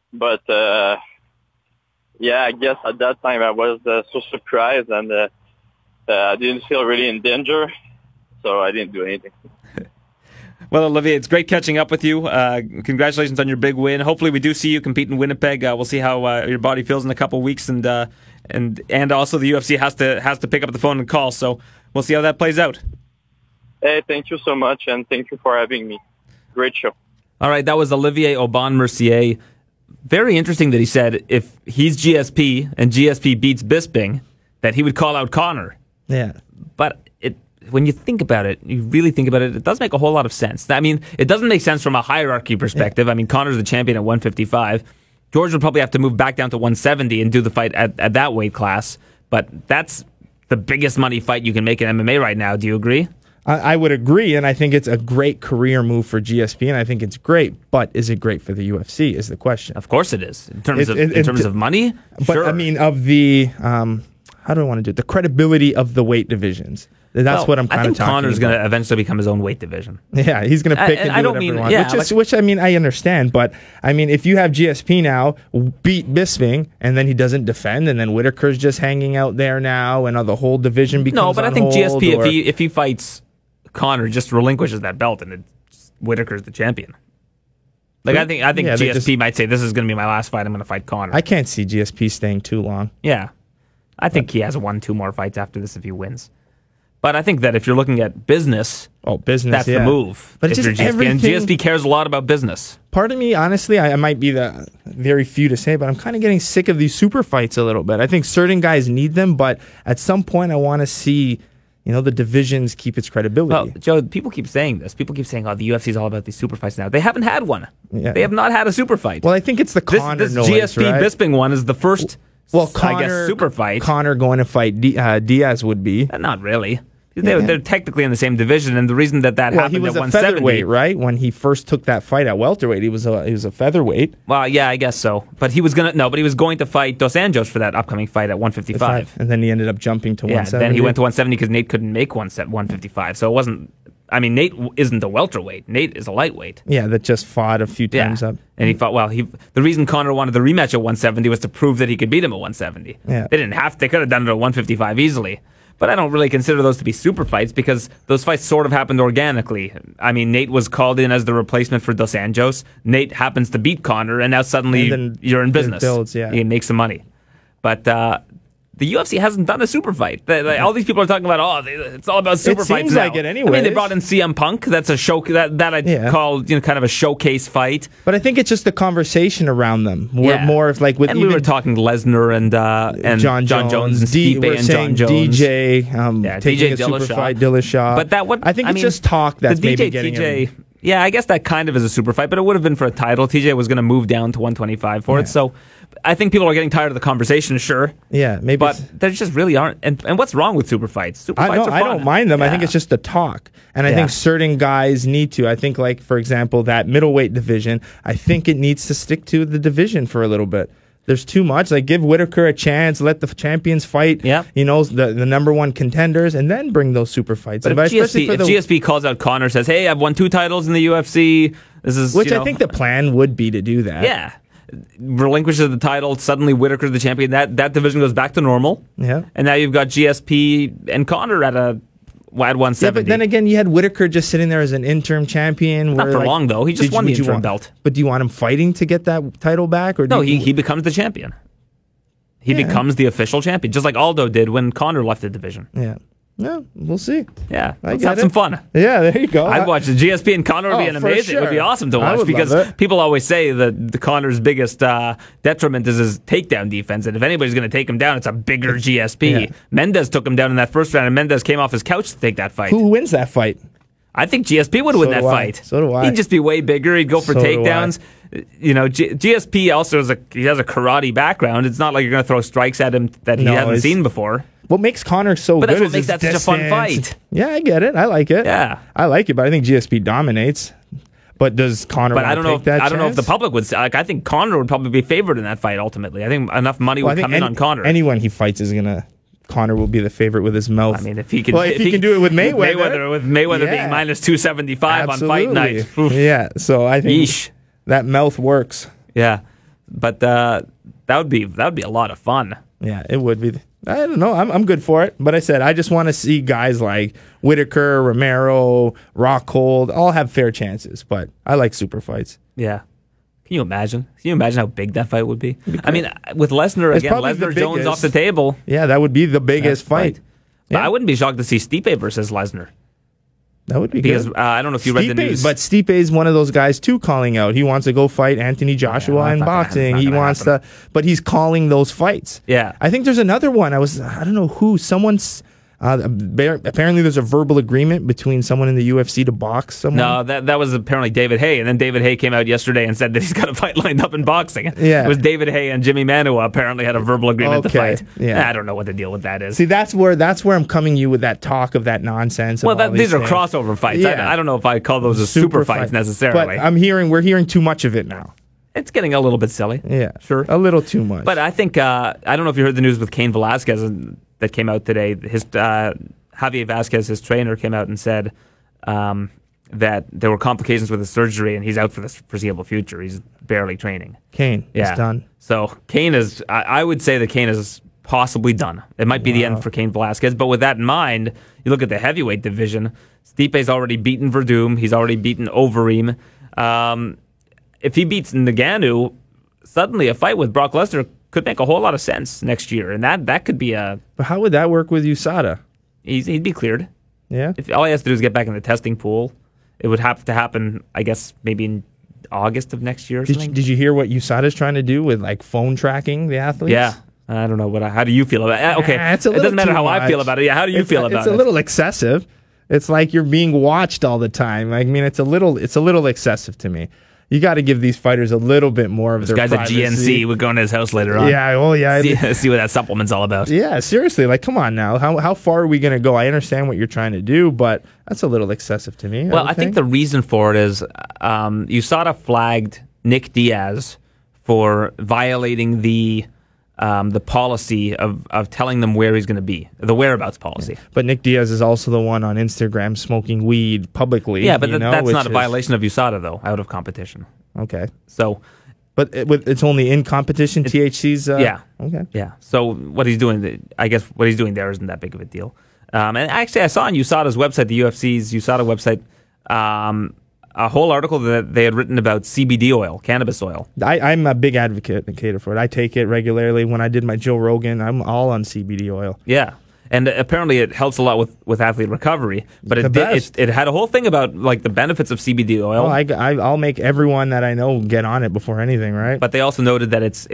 guess at that time I was so surprised, and I didn't feel really in danger, so I didn't do anything. Well, Olivier, it's great catching up with you. Congratulations on your big win. Hopefully, we do see you compete in Winnipeg. We'll see how your body feels in a couple of weeks, and also the UFC has to pick up the phone and call. So we'll see how that plays out. Hey, thank you so much, and thank you for having me. Great show. All right, that was Olivier Aubin-Mercier. Very interesting that he said if he's GSP and GSP beats Bisping, that he would call out Conor. Yeah, but when you think about it, it does make a whole lot of sense. I mean, it doesn't make sense from a hierarchy perspective. Yeah. I mean, Conor's the champion at 155. George would probably have to move back down to 170 and do the fight at that weight class. But that's the biggest money fight you can make in MMA right now. Do you agree? I would agree, and I think it's a great career move for GSP, and I think it's great. But is it great for the UFC? Is the question. Of course it is. In terms of money, but sure. I mean, of the how do I want to do it? The credibility of the weight divisions. That's what I'm kind of talking about. I think Conor's going to eventually become his own weight division. Yeah, he's going to pick and do whatever he wants. Which I mean, I understand. But I mean, if you have GSP now beat Bisping, and then he doesn't defend, and then Whitaker's just hanging out there now, and the whole division becomes no. But I think GSP, if he fights Conor, just relinquishes that belt, and Whitaker's the champion. Like I think GSP might say, "This is going to be my last fight. I'm going to fight Conor." I can't see GSP staying too long. Yeah, I think he has 1-2 more fights after this if he wins. But I think that if you're looking at business, that's the move. But it's just and GSP cares a lot about business. Part of me, honestly, I might be the very few to say, but I'm kind of getting sick of these super fights a little bit. I think certain guys need them, but at some point, I want to see the divisions keep its credibility. Well, Joe, people keep saying this. People keep saying, the UFC is all about these super fights now. They haven't had one. Yeah. They have not had a super fight. Well, I think it's the Conor this GSP Bisping one is the first. Well, I guess super fight. Conor going to fight Diaz would be. Not really. They're technically in the same division, and the reason that happened he was at a 170, featherweight, right? When he first took that fight at welterweight, he was a featherweight. Well, yeah, I guess so. But he was going to fight Dos Anjos for that upcoming fight at 155, and then he ended up jumping to 170. Then he went to 170 because Nate couldn't make 155, so it wasn't. I mean, Nate isn't a welterweight. Nate is a lightweight. Yeah, that just fought a few times up. And he fought the reason Conor wanted the rematch at 170 was to prove that he could beat him at 170. Yeah. They could have done it at 155 easily. But I don't really consider those to be super fights because those fights sort of happened organically. I mean, Nate was called in as the replacement for Dos Anjos. Nate happens to beat Conor, and now suddenly you're in business. Builds, yeah. You make some money. But the UFC hasn't done a super fight. All these people are talking about, it's all about super fights now. It seems like it anyway. I mean, they brought in CM Punk. That's a show that I call kind of a showcase fight. But I think it's just the conversation around them. More of like with we were talking Lesnar and John Jones and Stipe and John Jones. DJ taking a super fight, Dillashaw. But I think it's just talk that's maybe getting him. Yeah, I guess that kind of is a super fight, but it would have been for a title. TJ was going to move down to 125 for it, so I think people are getting tired of the conversation, sure. Yeah, maybe. But there just really aren't. And what's wrong with super fights? Super fights are fun. I don't mind them. Yeah. I think it's just the talk. And I think certain guys need to. I think, like, for example, that middleweight division, I think it needs to stick to the division for a little bit. There's too much. Like, give Whitaker a chance, let the champions fight, the number one contenders, and then bring those super fights. But if GSP calls out Conor, says, hey, I've won 2 titles in the UFC, I think the plan would be to do that. Yeah. Relinquishes the title, suddenly Whitaker's the champion. That division goes back to normal. Yeah. And now you've got GSP and Conor at 170. Yeah, but then again, you had Whitaker just sitting there as an interim champion. Not for long, though. He just won the interim belt. But do you want him fighting to get that title back? Or he becomes the champion. He becomes the official champion, just like Aldo did when Conor left the division. Yeah. Yeah, we'll see. Yeah, let's have some fun. Yeah, there you go. I'd watch the GSP and Conor would be amazing. Sure. It would be awesome to watch because people always say that the Conor's biggest detriment is his takedown defense, and if anybody's going to take him down, it's a bigger GSP. Yeah. Mendez took him down in that first round, and Mendez came off his couch to take that fight. Who wins that fight? I think GSP would win that fight. So do I. He'd just be way bigger. He'd go for takedowns. GSP also has a karate background. It's not like you're going to throw strikes at him that he hasn't seen before. What makes Conor so good is what makes that such a fun fight. Yeah, I get it. I like it. Yeah. I like it, but I think GSP dominates. But does Conor want to take that chance? I don't know if the public would say. Like, I think Conor would probably be favored in that fight ultimately. I think enough money would come in on Conor. Anyone he fights is going to... Conor will be the favorite with his mouth. I mean, if he can do it with Mayweather. With Mayweather being minus 275 on fight night. Yeah, so I think that mouth works. Yeah, but that would be a lot of fun. Yeah, it would be. I don't know. I'm good for it. But I said I just want to see guys like Whitaker, Romero, Rockhold all have fair chances. But I like super fights. Yeah. Can you imagine? Can you imagine how big that fight would be? I mean, with Lesnar again, Lesnar Jones off the table. Yeah, that would be the biggest fight. But I wouldn't be shocked to see Stipe versus Lesnar. That would be because good. I don't know if you read the news, but Stipe is one of those guys too calling out. He wants to go fight Anthony Joshua in boxing. He wants but he's calling those fights. Yeah, I think there's another one. I don't know who. Someone's Apparently, there's a verbal agreement between someone in the UFC to box someone. No, that was apparently David Haye, and then David Haye came out yesterday and said that he's got a fight lined up in boxing. Yeah. It was David Haye and Jimmy Manuwa apparently had a verbal agreement to fight. Yeah. I don't know what the deal with that is. See, that's where I'm coming you with that talk of that nonsense. Well, these are crossover fights. Yeah. I don't know if I call those super fights necessarily. But we're hearing too much of it now. It's getting a little bit silly. Yeah, sure, a little too much. But I think I don't know if you heard the news with Cain Velasquez that came out today. His Javier Vasquez, his trainer, came out and said that there were complications with his surgery, and he's out for the foreseeable future. He's barely training. Cain is done. So Cain is. I would say that Cain is possibly done. It might be the end for Cain Velasquez. But with that in mind, you look at the heavyweight division. Stipe's already beaten Verdum. He's already beaten Overeem. If he beats Ngannou, suddenly a fight with Brock Lesnar could make a whole lot of sense next year, and that could be a. But how would that work with USADA? He'd be cleared. Yeah. If all he has to do is get back in the testing pool, it would have to happen. I guess maybe in August of next year. Or something. Did you hear what USADA's trying to do with like phone tracking the athletes? Yeah. I don't know how do you feel about it? Okay, it doesn't matter how I feel about it. Yeah, how do you feel about it? It's a little excessive. It's like you're being watched all the time. I mean, it's a little excessive to me. You got to give these fighters a little bit more of their privacy. This guy's at GNC. We're going to his house later on. Yeah, well, yeah. See what that supplement's all about. Yeah, seriously. Like, come on now. How far are we going to go? I understand what you're trying to do, but that's a little excessive to me. Well, I think the reason for it is USADA flagged Nick Diaz for violating the policy of telling them where he's going to be, the whereabouts policy. Yeah. But Nick Diaz is also the one on Instagram smoking weed publicly. Yeah, but that's not a violation of USADA, though, out of competition. Okay. So, but it's only in competition, THC's? Yeah. Okay. Yeah. So what he's doing, I guess what he's doing there isn't that big of a deal. And actually, I saw on USADA's website, the UFC's USADA website, a whole article that they had written about CBD oil, cannabis oil. I'm a big advocate for it. I take it regularly. When I did my Joe Rogan, I'm all on CBD oil. Yeah. And apparently it helps a lot with athlete recovery. But it had a whole thing about like the benefits of CBD oil. Well, I'll make everyone that I know get on it before anything, right? But they also noted that it's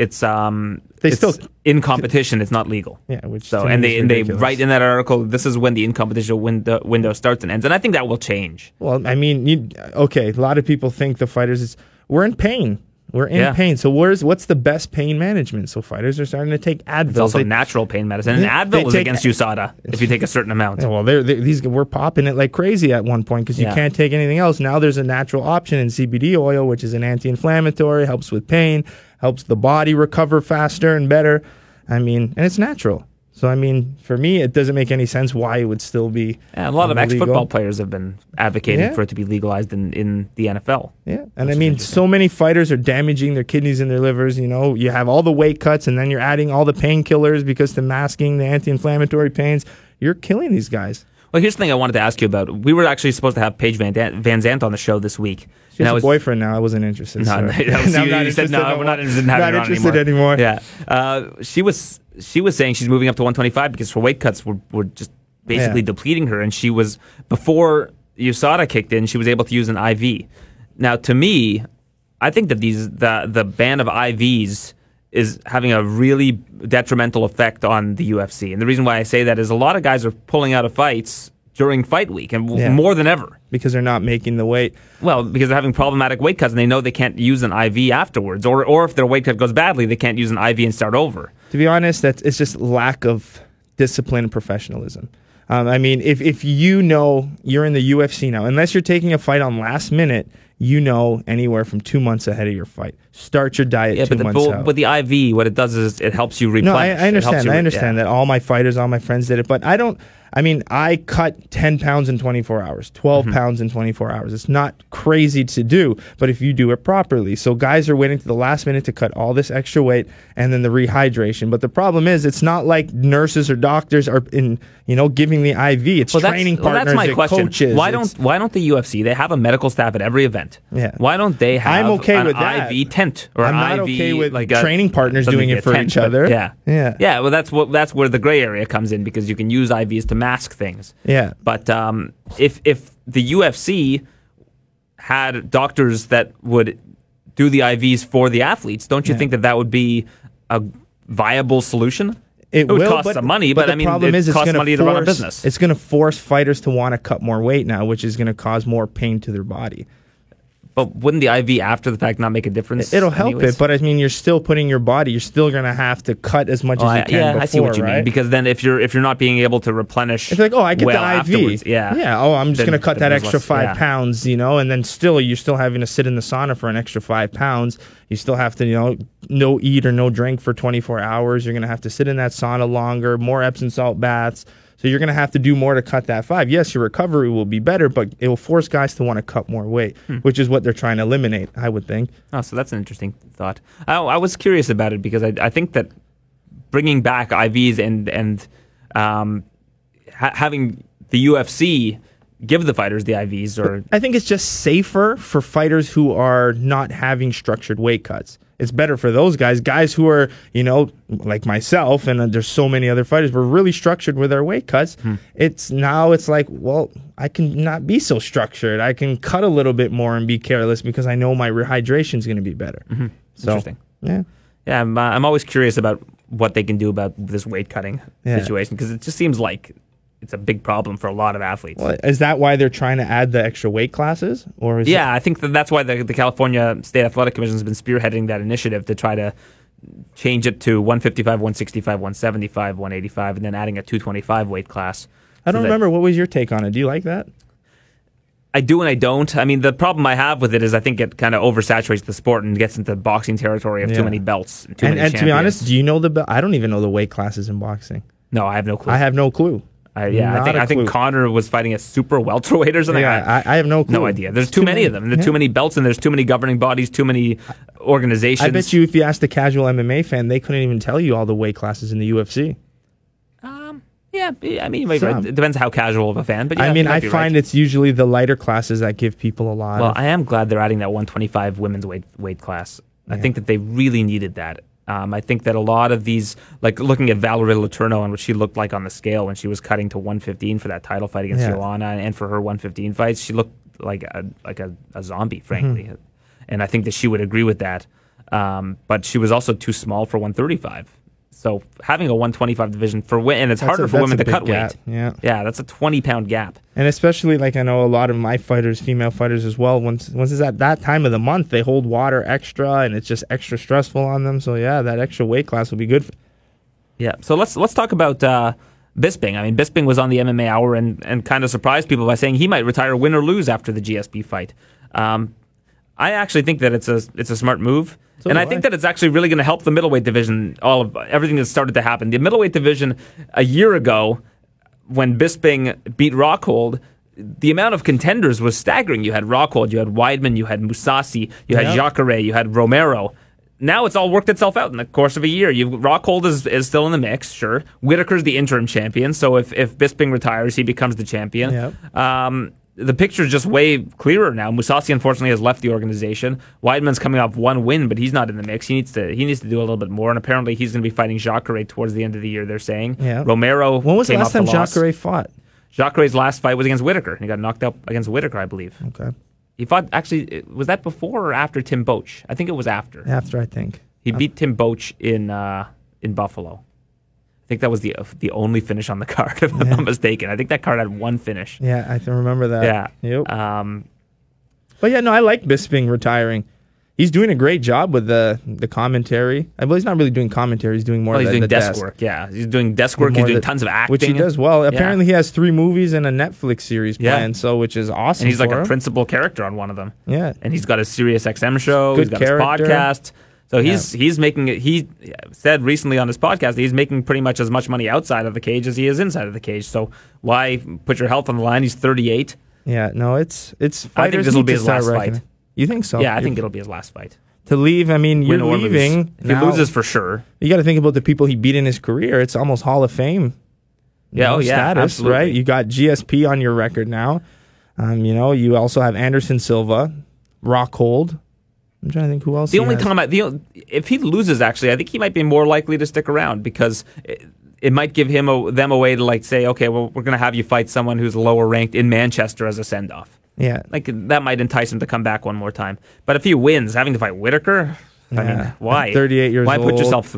still in competition. It's not legal. Yeah, which so and they write in that article, this is when the in competition window starts and ends, and I think that will change. Well, I mean, a lot of people think the fighters we're in pain. We're in pain. So what's the best pain management? So fighters are starting to take Advil. It's also natural pain medicine. And Advil was against USADA if you take a certain amount. Yeah, well, these we're popping it like crazy at one point because you can't take anything else. Now there's a natural option in CBD oil, which is an anti-inflammatory, helps with pain, helps the body recover faster and better. I mean, and it's natural. So, I mean, for me, it doesn't make any sense why it would still be a lot of ex-football players have been advocating for it to be legalized in the NFL. Yeah, and I mean, so many fighters are damaging their kidneys and their livers. You know, you have all the weight cuts, and then you're adding all the painkillers because they're masking the anti-inflammatory pains. You're killing these guys. Well, here's the thing I wanted to ask you about. We were actually supposed to have Paige Van Zandt on the show this week. She has a boyfriend now. I wasn't interested. No, you said no. We're not interested in having her on anymore. Not interested anymore. Yeah, she was saying she's moving up to 125 because her weight cuts were just basically depleting her, and she was before USADA kicked in. She was able to use an IV. Now, to me, I think that the ban of IVs is having a really detrimental effect on the UFC, and the reason why I say that is a lot of guys are pulling out of fights during fight week, and more than ever. Because they're not making the weight. Well, because they're having problematic weight cuts, and they know they can't use an IV afterwards. Or if their weight cut goes badly, they can't use an IV and start over. To be honest, it's just lack of discipline and professionalism. I mean, if you know you're in the UFC now, unless you're taking a fight on last minute, you know anywhere from 2 months ahead of your fight. Start your diet 2 months out. But the IV, what it does is it helps you replenish. No, I understand. I understand that all my fighters, all my friends did it, but I don't. I mean, I cut 10 pounds in 24 hours, 12 pounds in 24 hours. It's not crazy to do, but if you do it properly. So guys are waiting to the last minute to cut all this extra weight and then the rehydration. But the problem is it's not like nurses or doctors are giving the IV. It's training partners, that's my question. Coaches. Why don't the UFC, they have a medical staff at every event. Yeah. Why don't they have I'm okay an with that. IV tent or I'm an not IV okay with like training partners doing it for each other. Yeah. Well, that's where the gray area comes in because you can use IVs to mask things. Yeah. But if the UFC had doctors that would do the IVs for the athletes, don't you think that would be a viable solution? It would will, cost some money, but the I mean, problem it is it's costs gonna money to run a business. It's going to force fighters to want to cut more weight now, which is going to cause more pain to their body. But wouldn't the IV after the fact not make a difference? It'll help anyways? it, but I mean, you're still putting your body. You're still going to have to cut as much as you can before, I see what you right? mean. Because then if you're not being able to replenish, it's like, oh, I get well the IV. afterwards, yeah. Oh, I'm just going to cut that there's extra less- 5 pounds, and then you're still having to sit in the sauna for an extra 5 pounds. You still have to, no eat or no drink for 24 hours. You're going to have to sit in that sauna longer, more Epsom salt baths. So you're going to have to do more to cut that 5. Yes, your recovery will be better, but it will force guys to want to cut more weight, which is what they're trying to eliminate, I would think. Oh, so that's an interesting thought. I was curious about it because I think that bringing back IVs and having the UFC give the fighters the IVs, or I think it's just safer for fighters who are not having structured weight cuts. It's better for those guys who are, like myself, and there's so many other fighters, we're really structured with our weight cuts. It's like, well, I can not be so structured. I can cut a little bit more and be careless because I know my rehydration is going to be better. So, interesting. Yeah. Yeah, I'm always curious about what they can do about this weight cutting situation, because it just seems like it's a big problem for a lot of athletes. Well, is that why they're trying to add the extra weight classes? Or is I think that's why the California State Athletic Commission has been spearheading that initiative to try to change it to 155, 165, 175, 185, and then adding a 225 weight class. I don't remember. What was your take on it? Do you like that? I do and I don't. I mean, the problem I have with it is I think it kind of oversaturates the sport and gets into boxing territory of too many belts. And to be honest, do you know I don't even know the weight classes in boxing. No, I have no clue. I have no clue. I think Conor was fighting a super welterweight or something. Yeah, I have no clue. No idea. There's too many of them. There's too many belts, and there's too many governing bodies, too many organizations. I bet you if you asked a casual MMA fan, they couldn't even tell you all the weight classes in the UFC. Yeah, I mean, right. It depends how casual of a fan. But yeah, I find it's usually the lighter classes that give people a lot. Well, I am glad they're adding that 125 women's weight class. I think that they really needed that. I think that a lot of these, like looking at Valerie Letourneau and what she looked like on the scale when she was cutting to 115 for that title fight against Joanna, and for her 115 fights, she looked like a zombie, frankly. And I think that she would agree with that. But she was also too small for 135. So having a 125 division and it's harder for women to cut gap. weight. Yeah, that's a 20-pound gap. And especially, like, I know a lot of my fighters, female fighters as well, once it's at that time of the month, they hold water extra, and it's just extra stressful on them. So, yeah, that extra weight class will be good. Yeah, so let's talk about Bisping. I mean, Bisping was on the MMA Hour and kind of surprised people by saying he might retire win or lose after the GSP fight. I actually think that it's a smart move. So I think that it's actually really going to help the middleweight division, everything that started to happen. The middleweight division a year ago, when Bisping beat Rockhold, the amount of contenders was staggering. You had Rockhold, you had Weidman, you had Mousasi, you had Jacare, you had Romero. Now it's all worked itself out in the course of a year. Rockhold is still in the mix, sure. Whitaker's the interim champion, so if Bisping retires, he becomes the champion. Yep. The picture's just way clearer now. Mousasi, unfortunately, has left the organization. Weidman's coming off one win, but he's not in the mix. He needs to do a little bit more, and apparently he's going to be fighting Jacare towards the end of the year, they're saying. Yeah. Romero When was the came last off time the loss. Jacare fought? Jacare's last fight was against Whitaker. He got knocked out against Whitaker, I believe. Okay. He fought, actually, was that before or after Tim Boetsch? I think it was after. After, I think. He beat Tim Boetsch in Buffalo. I think that was the only finish on the card, if I'm not mistaken. I think that card had one finish. Yeah, I can remember that. Yeah. Yep. But yeah, no, I like Bisping retiring. He's doing a great job with the commentary. Well, he's not really doing commentary. He's doing more he's of doing the desk work. Yeah, he's doing desk work. He's doing tons of acting. Which he does well. Apparently, he has 3 movies and a Netflix series planned, which is awesome. And he's like a principal character on one of them. Yeah. And he's got a Sirius XM show. Good he's got character. his podcast. So he's making it. He said recently on his podcast that he's making pretty much as much money outside of the cage as he is inside of the cage. So why put your health on the line? He's 38. Yeah, no, it's fighters. I think this will be his last fight. You think so? Yeah, I think it'll be his last fight. To leave, I mean, you're leaving. If he loses, for sure. You got to think about the people he beat in his career. It's almost Hall of Fame. Status, absolutely. Right? You got GSP on your record now. You also have Anderson Silva, Rockhold. I'm trying to think who else. The only time if he loses, actually, I think he might be more likely to stick around because it might give them a way to like say, okay, well, we're going to have you fight someone who's lower ranked in Manchester as a send off. Yeah, like that might entice him to come back one more time. But if he wins, having to fight Whitaker, I mean, why? 38 years old. Why put old. yourself through it?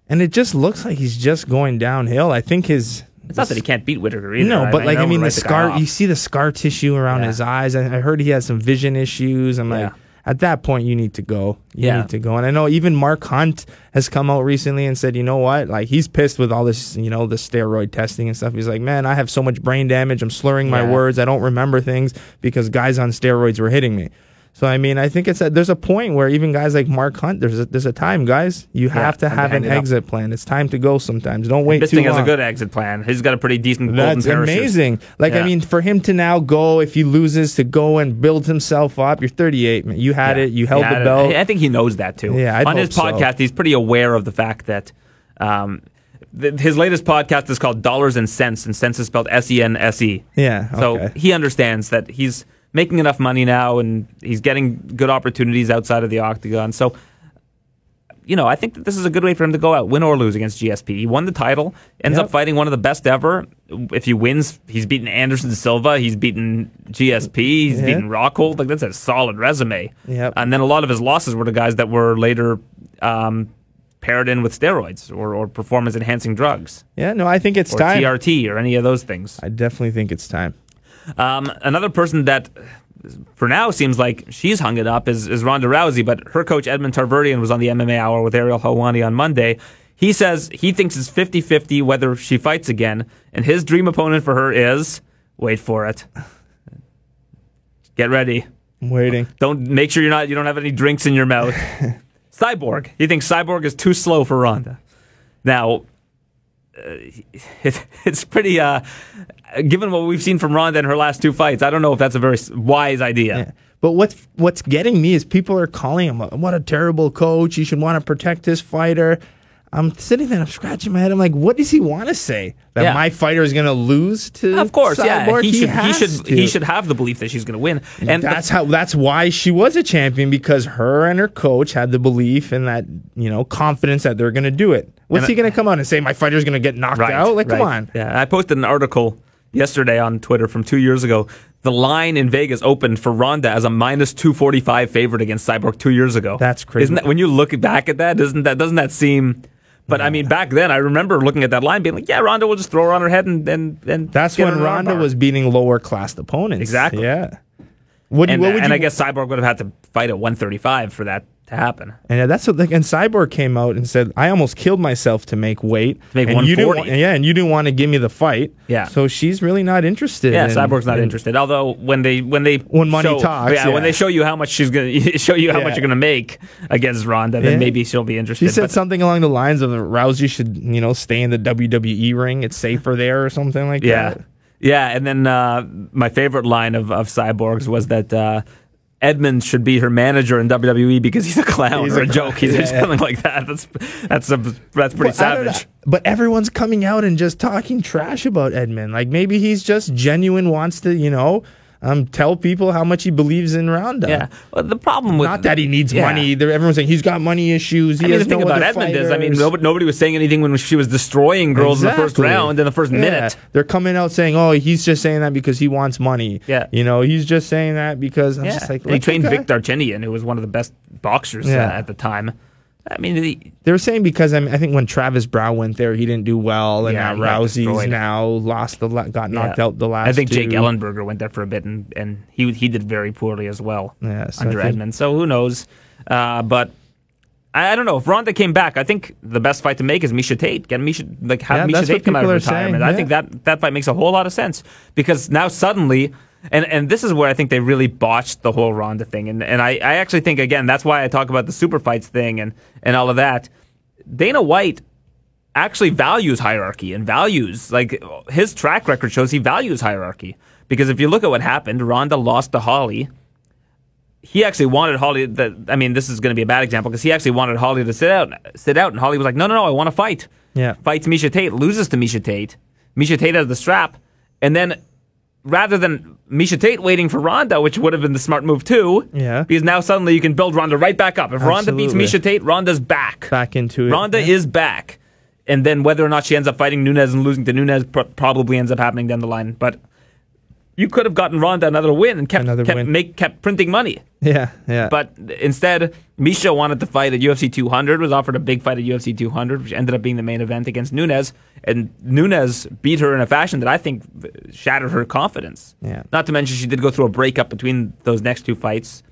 And it just looks like he's just going downhill. I think it's not that he can't beat Whittaker either. No, but I mean, the write scar, you see the scar tissue around his eyes. I heard he has some vision issues. I'm like, at that point, you need to go. You need to go. And I know even Mark Hunt has come out recently and said, you know what? Like, he's pissed with all this, the steroid testing and stuff. He's like, man, I have so much brain damage. I'm slurring my words. I don't remember things because guys on steroids were hitting me. So, I mean, I think there's a point where even guys like Mark Hunt, there's a time, guys, you have to have an exit plan. It's time to go sometimes. Don't wait too long. Bisping has a good exit plan. He's got a pretty decent golden That's parachute. amazing. Like, I mean, for him to now go, if he loses, to go and build himself up. You're 38, man. You had it. You held the belt. I think he knows that, too. Yeah, on his podcast, he's pretty aware of the fact that his latest podcast is called Dollars and Cents, and cents is spelled S-E-N-S-E. Yeah, okay. So he understands that he's making enough money now, and he's getting good opportunities outside of the octagon. So, I think that this is a good way for him to go out, win or lose against GSP. He won the title, ends up fighting one of the best ever. If he wins, he's beaten Anderson Silva, he's beaten GSP, he's beaten Rockhold. Like, that's a solid resume. Yep. And then a lot of his losses were to guys that were later paired in with steroids or performance-enhancing drugs. Yeah, no, I think it's or time. Or TRT or any of those things. I definitely think it's time. Another person that for now seems like she's hung it up is Ronda Rousey, but her coach Edmund Tarverdyan was on the MMA Hour with Ariel Helwani on Monday. He says he thinks it's 50-50 whether she fights again, and his dream opponent for her is, wait for it, get ready. I'm waiting. Make sure you don't have any drinks in your mouth. Cyborg. He thinks Cyborg is too slow for Ronda. Now, it's pretty. Given what we've seen from Ronda in her last two fights, I don't know if that's a very wise idea. Yeah. But what's getting me is people are calling him, what a terrible coach. You should want to protect this fighter. I'm sitting there, I'm scratching my head. I'm like, what does he want to say? That my fighter is going to lose to Of course, Cyborg? He should have the belief that she's going to win. And that's why she was a champion, because her and her coach had the belief and that, confidence that they're going to do it. What's he going to come out and say, my fighter's going to get knocked out? Like, come on. Yeah, I posted an article yesterday on Twitter from 2 years ago. The line in Vegas opened for Ronda as a minus 245 favorite against Cyborg 2 years ago. That's crazy. Isn't that, when you look back at that, doesn't that seem... But I mean, back then, I remember looking at that line being like, yeah, Ronda will just throw her on her head and that's when Ronda was beating lower class opponents. Exactly. Yeah. I guess Cyborg would have had to fight at 135 for that to happen. And that's what. And Cyborg came out and said, "I almost killed myself to make weight. To make and 140. And you didn't want to give me the fight. Yeah. So she's really not interested. Yeah, Cyborg's not interested. Although when money talks, when they show you how much she's gonna show you how much you're gonna make against Ronda, then maybe she'll be interested. She said something along the lines of Rousey should stay in the WWE ring. It's safer there or something like that. Yeah, and then my favorite line of Cyborg's was that Edmund should be her manager in WWE because he's a clown or a joke. He's something like that. That's pretty savage. But everyone's coming out and just talking trash about Edmund. Like, maybe he's just genuine, wants to, tell people how much he believes in Ronda. Yeah. Well, the problem with... Not that he needs money. Everyone's saying he's got money issues. The thing about Edmund is, nobody was saying anything when she was destroying girls in the first round, in the first minute. They're coming out saying, oh, he's just saying that because he wants money. Yeah. He's just saying that because... I'm just like, and he trained Vic Darchinyan, who was one of the best boxers at the time. I mean, they were saying because I think when Travis Brown went there, he didn't do well, and now Rousey's now got knocked out the last. I think two. Jake Ellenberger went there for a bit, and he did very poorly as well under Edmund. So who knows? But I don't know if Ronda came back. I think the best fight to make is Miesha Tate. Have Miesha Tate come out of retirement. I think that fight makes a whole lot of sense because now suddenly. And this is where I think they really botched the whole Ronda thing. And I actually think, again, that's why I talk about the super fights thing and all of that. Dana White actually values hierarchy and values, like, his track record shows he values hierarchy. Because if you look at what happened, Ronda lost to Holly. He actually wanted Holly, this is going to be a bad example, because he actually wanted Holly to sit out. And Holly was like, no, I want to fight. Yeah. Fights Miesha Tate, loses to Miesha Tate. Miesha Tate has the strap. And then... rather than Miesha Tate waiting for Ronda, which would have been the smart move too, because now suddenly you can build Ronda right back up. If Ronda beats Miesha Tate, Ronda's back into it. Ronda is back, and then whether or not she ends up fighting Nunes and losing to Nunes probably ends up happening down the line. But you could have gotten Ronda another win and kept printing money. Yeah. But instead, Misha wanted to fight at UFC 200, was offered a big fight at UFC 200, which ended up being the main event against Nunes. And Nunes beat her in a fashion that I think shattered her confidence. Yeah. Not to mention she did go through a breakup between those next two fights,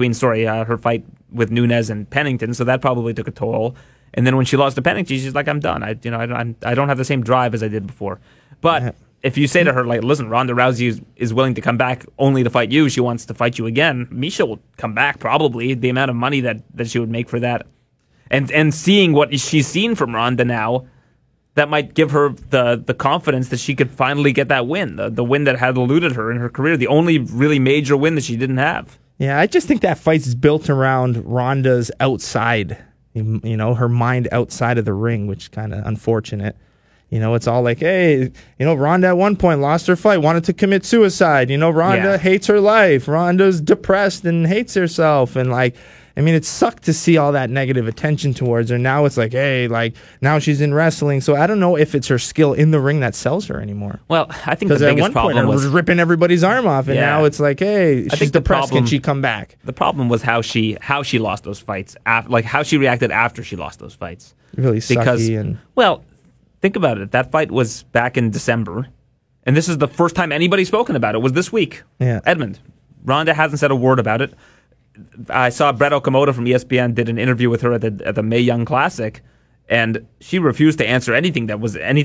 her fight with Nunes and Pennington, so that probably took a toll. And then when she lost to Pennington, she's like, I'm done. I don't have the same drive as I did before. But if you say to her, like, listen, Ronda Rousey is willing to come back only to fight you, she wants to fight you again, Misha will come back probably. The amount of money that she would make for that. And seeing what she's seen from Ronda now, that might give her the confidence that she could finally get that win, the win that had eluded her in her career, the only really major win that she didn't have. Yeah, I just think that fight's built around Ronda's outside, her mind outside of the ring, which is kind of unfortunate. It's all like, hey, Ronda at one point lost her fight, wanted to commit suicide. Ronda hates her life. Ronda's depressed and hates herself. And it sucked to see all that negative attention towards her. Now it's like, hey, now she's in wrestling. So I don't know if it's her skill in the ring that sells her anymore. Well, I think the biggest problem was ripping everybody's arm off. And now it's like, hey, she's depressed. Can she come back? The problem was how she lost those fights, how she reacted after she lost those fights. Really sucky. Think about it. That fight was back in December, and this is the first time anybody's spoken about it. Was this week. Yeah. Edmund. Ronda hasn't said a word about it. I saw Brett Okamoto from ESPN did an interview with her at the Mae Young Classic, and she refused to answer anything that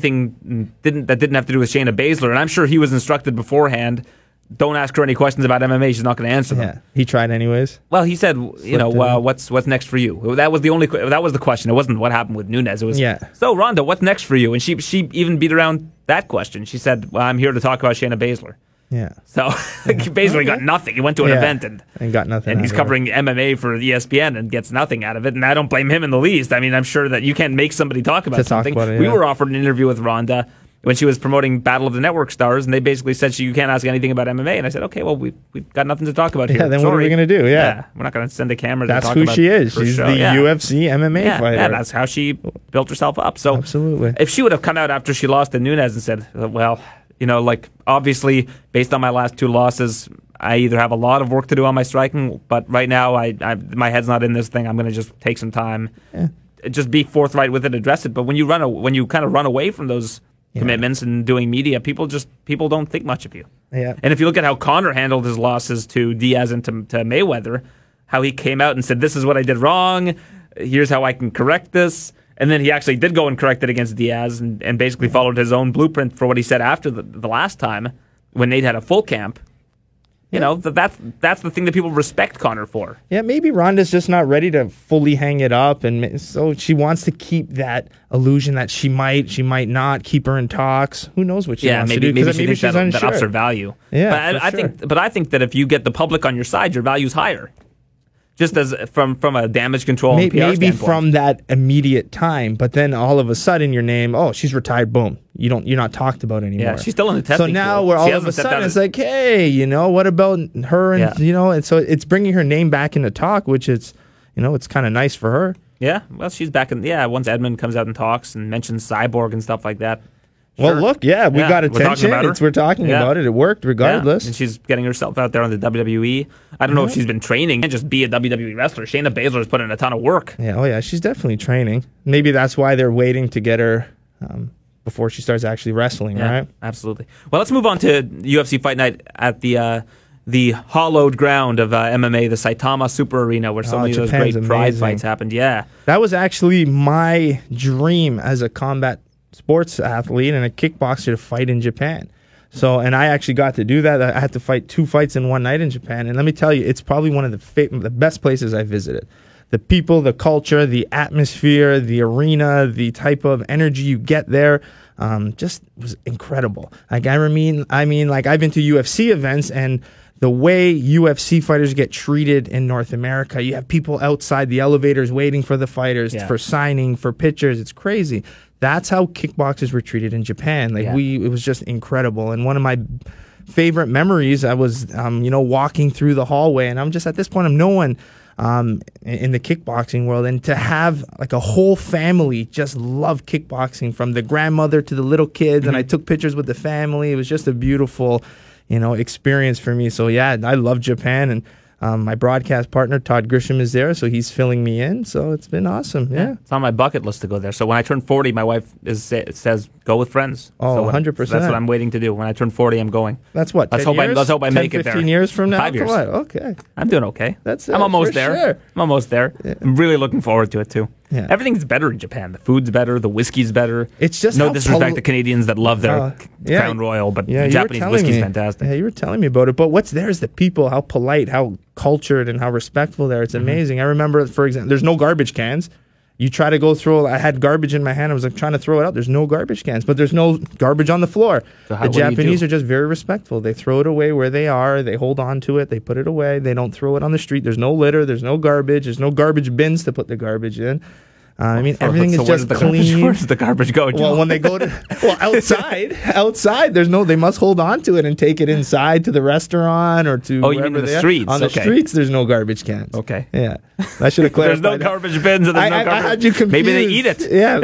didn't have to do with Shayna Baszler. And I'm sure he was instructed beforehand, don't ask her any questions about MMA. She's not going to answer them. Yeah, he tried anyways. Well, he said, what's next for you? That was the question. It wasn't what happened with Nunes. It was, so Ronda, what's next for you? And she even beat around that question. She said, well, I'm here to talk about Shayna Baszler. Yeah. So he basically got nothing. He went to an event and got nothing. And he's covering MMA for ESPN and gets nothing out of it. And I don't blame him in the least. I mean, I'm sure that you can't make somebody talk about something. We were offered an interview with Ronda when she was promoting Battle of the Network Stars, and they basically said you can't ask anything about MMA. And I said, okay, well, we've got nothing to talk about here. Yeah, then what are we going to do? Yeah. We're not going to send a camera to talk about That's who she is. She's the UFC MMA fighter. Yeah, that's how she built herself up. So absolutely. If she would have come out after she lost to Nunes and said, well, obviously, based on my last two losses, I either have a lot of work to do on my striking, but right now my head's not in this thing. I'm going to just take some time, just be forthright with it, address it. But when you kind of run away from those commitments and doing media, people don't think much of you. Yeah. And if you look at how Conor handled his losses to Diaz and to Mayweather, how he came out and said, "This is what I did wrong. Here's how I can correct this." And then he actually did go and correct it against Diaz and basically followed his own blueprint for what he said after the last time when Nate had a full camp. That's the thing that people respect Conor for. Yeah, maybe Ronda's just not ready to fully hang it up, and so she wants to keep that illusion that she might not keep her in talks. Who knows what she wants to do? Maybe she thinks that ups her value. Yeah, but I think that if you get the public on your side, your value's higher. Just as from a damage control and PR maybe standpoint. From that immediate time, but then all of a sudden your name, she's retired, boom. You're not talked about anymore. Yeah, she's still in the testing. So now we're all of a sudden it's like, hey, what about her? And and so it's bringing her name back into talk, which is, it's kind of nice for her. Yeah, well, she's back in. Yeah, once Edmund comes out and talks and mentions Cyborg and stuff like that. Sure. Well, look, we got attention. We're talking about it. It worked regardless. Yeah. And she's getting herself out there on the WWE. I don't know if she's been training and just be a WWE wrestler. Shayna Baszler has put in a ton of work. Yeah, she's definitely training. Maybe that's why they're waiting to get her before she starts actually wrestling, right? Absolutely. Well, let's move on to UFC Fight Night at the hollowed ground of MMA, the Saitama Super Arena, where so many of those great Pride fights happened. Yeah. That was actually my dream as a combat sports athlete and a kickboxer to fight in Japan. So, and I actually got to do that. I had to fight 2 fights in one night in Japan. And let me tell you, it's probably one of the best places I visited. The people, the culture, the atmosphere, the arena, the type of energy you get there, just was incredible. Like, I mean, like, I've been to UFC events, and the way UFC fighters get treated in North America, you have people outside the elevators waiting for the fighters, for signing, for pictures. It's crazy. That's how kickboxers were treated in Japan. It was just incredible. And one of my favorite memories, I was, walking through the hallway, and I'm just, at this point, I'm no one in the kickboxing world. And to have like a whole family just love kickboxing, from the grandmother to the little kids, and I took pictures with the family. It was just a beautiful, experience for me. So yeah, I love Japan, and my broadcast partner Todd Grisham is there, so he's filling me in. So it's been awesome. Yeah. It's on my bucket list to go there. So when I turn 40, my wife says go with friends. Oh, so 100%. That's what I'm waiting to do. When I turn 40, I'm going. That's what. Let's 10 hope years? let's hope I 10, make it 15 there. years from now. 5 years. Come on. Okay. I'm doing okay. That's it. I'm almost for there. Sure. I'm almost there. Yeah. I'm really looking forward to it too. Yeah. Everything's better in Japan. The food's better. The whiskey's better. It's just no how disrespect to Canadians that love their Crown Royal, but Japanese whiskey's fantastic. Yeah, you were telling me about it. But what's there is the people, how polite, how cultured, and how respectful there. It's amazing. I remember, for example, there's no garbage cans. You try to go through. I had garbage in my hand. I was like trying to throw it out. There's no garbage cans, but there's no garbage on the floor. So the Japanese are just very respectful. They throw it away where they are. They hold on to it. They put it away. They don't throw it on the street. There's no litter. There's no garbage. There's no garbage bins to put the garbage in. Everything is just clean. Where does the garbage go? Well, when they go to outside, there's no. They must hold on to it and take it inside to the restaurant or to. Oh, you mean in the streets? On the streets, there's no garbage cans. Okay. Yeah, I should have clarified. There's no garbage bins. And there's no garbage. I had you confused. Maybe they eat it. Yeah,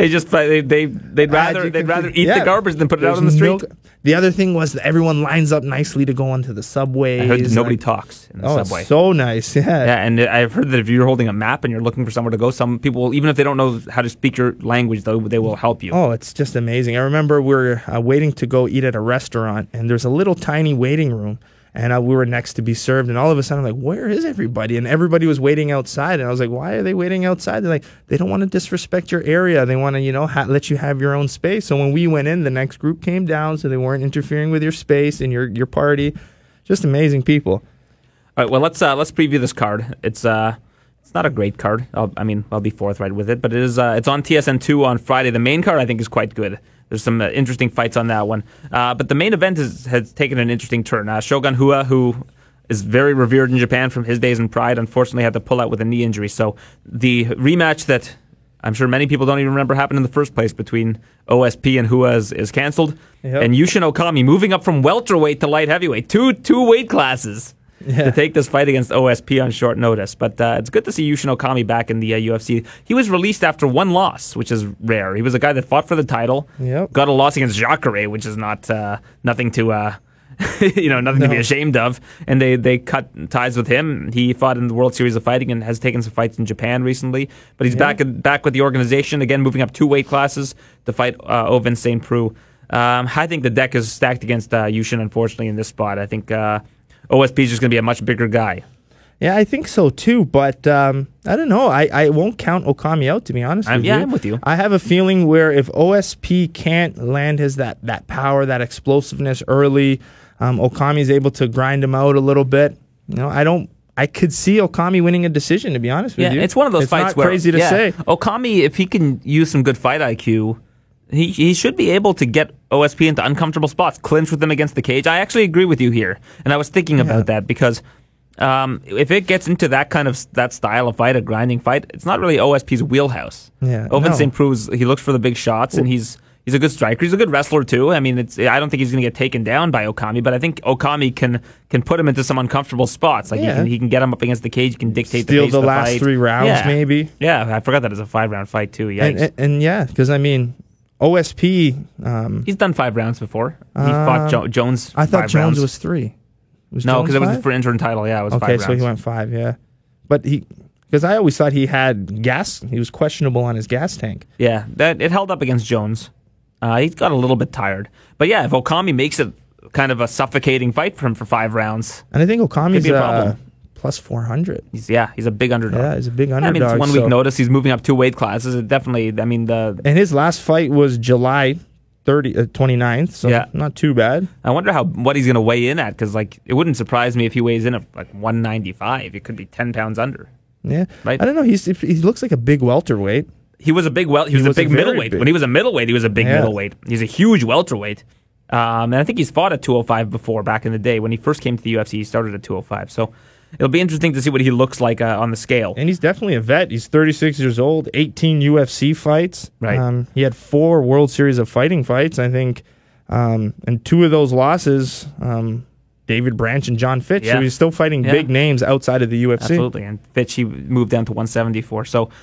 they'd rather eat the garbage than put it out on the street. The other thing was that everyone lines up nicely to go onto the subways. I heard that nobody talks in the subway. It's so nice. Yeah, and I've heard that if you're holding a map and you're looking for somewhere to go, some people, even if they don't know how to speak your language, though, they will help you. Oh, it's just amazing. I remember we were waiting to go eat at a restaurant, and there's a little tiny waiting room, and we were next to be served, and all of a sudden I'm like, where is everybody? And everybody was waiting outside, and I was like, why are they waiting outside? They're like, they don't want to disrespect your area. They want to, let you have your own space. So when we went in, the next group came down, so they weren't interfering with your space and your party. Just amazing people. All right, well, let's preview this card. It's not a great card. I'll be forthright with it, but it is. It's on TSN2 on Friday. The main card I think is quite good. There's some interesting fights on that one. But the main event has taken an interesting turn. Shogun Rua, who is very revered in Japan from his days in Pride, unfortunately had to pull out with a knee injury. So the rematch that I'm sure many people don't even remember happened in the first place between OSP and Rua is canceled. Yep. And Yushin Okami moving up from welterweight to light heavyweight. Two weight classes. Yeah. To take this fight against OSP on short notice. But it's good to see Yushin Okami back in the UFC. He was released after one loss, which is rare. He was a guy that fought for the title, got a loss against Jacare, which is not nothing to nothing to be ashamed of. And they cut ties with him. He fought in the World Series of Fighting and has taken some fights in Japan recently. But he's back with the organization again, moving up 2 weight classes to fight Ovince St. Preux. I think the deck is stacked against Yushin, unfortunately, in this spot. I think OSP is just going to be a much bigger guy. Yeah, I think so too, but I don't know. I won't count Okami out, to be honest with you. I'm with you. I have a feeling where if OSP can't land his that power, that explosiveness early, Okami is able to grind him out a little bit. I could see Okami winning a decision, to be honest with you. Yeah, it's one of those fights not where crazy to say. Okami, if he can use some good fight IQ, he should be able to get OSP into uncomfortable spots, clinch with them against the cage. I actually agree with you here, and I was thinking about that because if it gets into that style of fight, a grinding fight, it's not really OSP's wheelhouse. Yeah, Ovince St. Preux, he looks for the big shots, and he's a good striker. He's a good wrestler too. I mean, I don't think he's going to get taken down by Okami, but I think Okami can put him into some uncomfortable spots. Like he can get him up against the cage. He can dictate the pace of the fight. Steal the last 3 rounds, maybe. Yeah, I forgot that it's a 5-round fight too. Yikes. And yeah, because OSP. He's done 5 rounds before. He fought Jones. I thought 5 Jones rounds. was 3. No, because it was for interim title. Yeah, it was 5 rounds. Okay, so he went 5. Yeah, but because I always thought he had gas. He was questionable on his gas tank. Yeah, it held up against Jones. He got a little bit tired, but yeah, if Okami makes it kind of a suffocating fight for him for 5 rounds, and I think Okami's a problem. Plus 400. He's a big underdog. Yeah, he's a big underdog. I mean, it's 1 week notice. He's moving up 2 weight classes. It definitely. And his last fight was July 29th, so not too bad. I wonder what he's going to weigh in at, because it wouldn't surprise me if he weighs in at 195. It could be 10 pounds under. Yeah, right. I don't know. He looks like a big welterweight. He was a big He was a big middleweight. When he was a middleweight, he was a big middleweight. He's a huge welterweight. And I think he's fought at 205 before, back in the day. When he first came to the UFC, he started at 205. So it'll be interesting to see what he looks like on the scale. And he's definitely a vet. He's 36 years old, 18 UFC fights. Right. He had 4 World Series of Fighting fights, I think. And 2 of those losses, David Branch and John Fitch. So he's still fighting big names outside of the UFC. Absolutely. And Fitch, he moved down to 174. So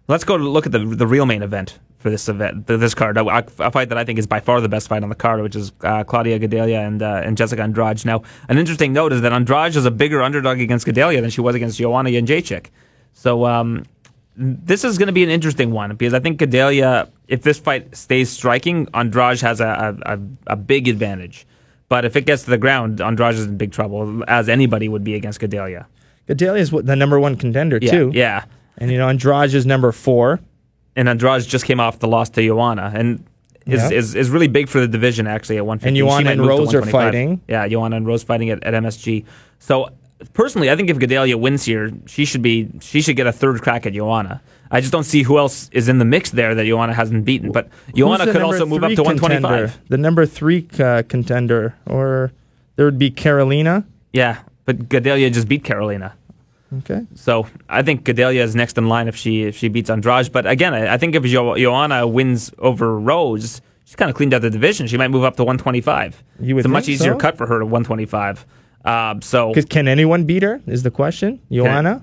Let's go to look at the real main event for this event, this card. A fight that I think is by far the best fight on the card, which is Claudia Gadelha and Jessica Andrade. Now, an interesting note is that Andrade is a bigger underdog against Gadelha than she was against Joanna Jędrzejczyk. So this is going to be an interesting one because I think Gadelha, if this fight stays striking, Andrade has a big advantage. But if it gets to the ground, Andrade is in big trouble, as anybody would be against Gadelha. Gadelha is the number 1 contender, too. Yeah. And, Andrade is number 4. And Andrade just came off the loss to Joanna, and is really big for the division, actually, at 150. And Joanna and Rose are fighting. Yeah, Joanna and Rose fighting at MSG. So, personally, I think if Gadelha wins here, she should get a third crack at Joanna. I just don't see who else is in the mix there that Joanna hasn't beaten. But Joanna could also move up to 125. The number 3 contender, or there would be Carolina. Yeah, but Gadelha just beat Carolina. Okay. So I think Gadelha is next in line if she beats Andrade. But again, I think if Joanna wins over Rose, she's kind of cleaned out the division. She might move up to 125. It's a much easier cut for her to 125. Can anyone beat her? Is the question, Joanna?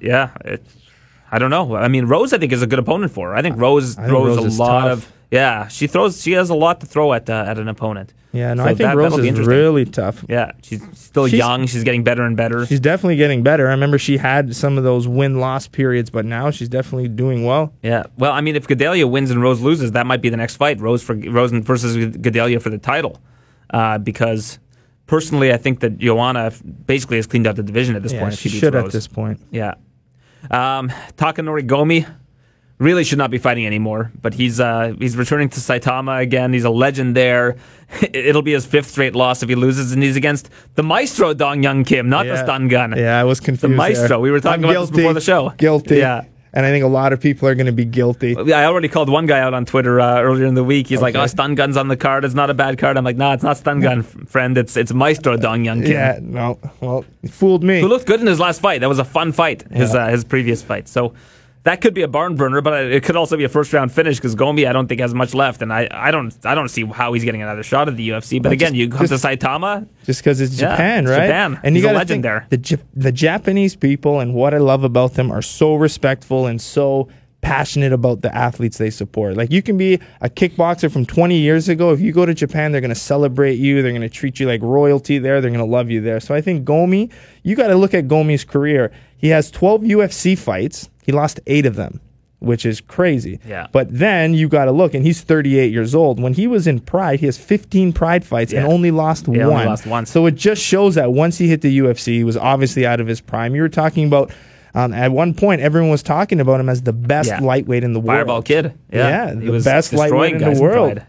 I don't know. I mean, Rose, I think, is a good opponent for her. I think Rose throws a lot of. Yeah, she has a lot to throw at an opponent. Yeah, no, so I think Rose is really tough. Yeah, she's still young. She's getting better and better. She's definitely getting better. I remember she had some of those win-loss periods, but now she's definitely doing well. Yeah, well, I mean, if Gadelha wins and Rose loses, that might be the next fight, Rose versus Gadelha for the title. Because personally, I think that Joanna basically has cleaned out the division at this point. She should at this point. Yeah. Takanori Gomi really should not be fighting anymore, but he's returning to Saitama again. He's a legend there. It'll be his 5th straight loss if he loses, and he's against the Maestro Dong Young Kim, not the stun gun. Yeah, I was confused. The Maestro. There. We were talking about this before the show. Guilty. Yeah. And I think a lot of people are going to be guilty. I already called one guy out on Twitter earlier in the week. He's like, stun gun's on the card. It's not a bad card. I'm like, it's not stun gun, friend. It's Maestro Dong Young Kim. Yeah, no. Well, he fooled me. Who looked good in his last fight. That was a fun fight, his previous fight. So that could be a barn burner, but it could also be a first-round finish because Gomi, I don't think, has much left, and I don't see how he's getting another shot at the UFC. But again, you come to Saitama. Just because it's Japan, right? Japan. And he's a legend there. The Japanese people, and what I love about them, are so respectful and so passionate about the athletes they support. Like, you can be a kickboxer from 20 years ago. If you go to Japan, they're going to celebrate you. They're going to treat you like royalty there. They're going to love you there. So I think Gomi, you got to look at Gomi's career. He has 12 UFC fights. He lost 8 of them, which is crazy. Yeah. But then you got to look, and he's 38 years old. When he was in Pride, he has 15 Pride fights and only lost one. Only lost one. So it just shows that once he hit the UFC, he was obviously out of his prime. You were talking about, at one point, everyone was talking about him as the best lightweight in the world. Fireball Kid. Yeah, the best lightweight in the world.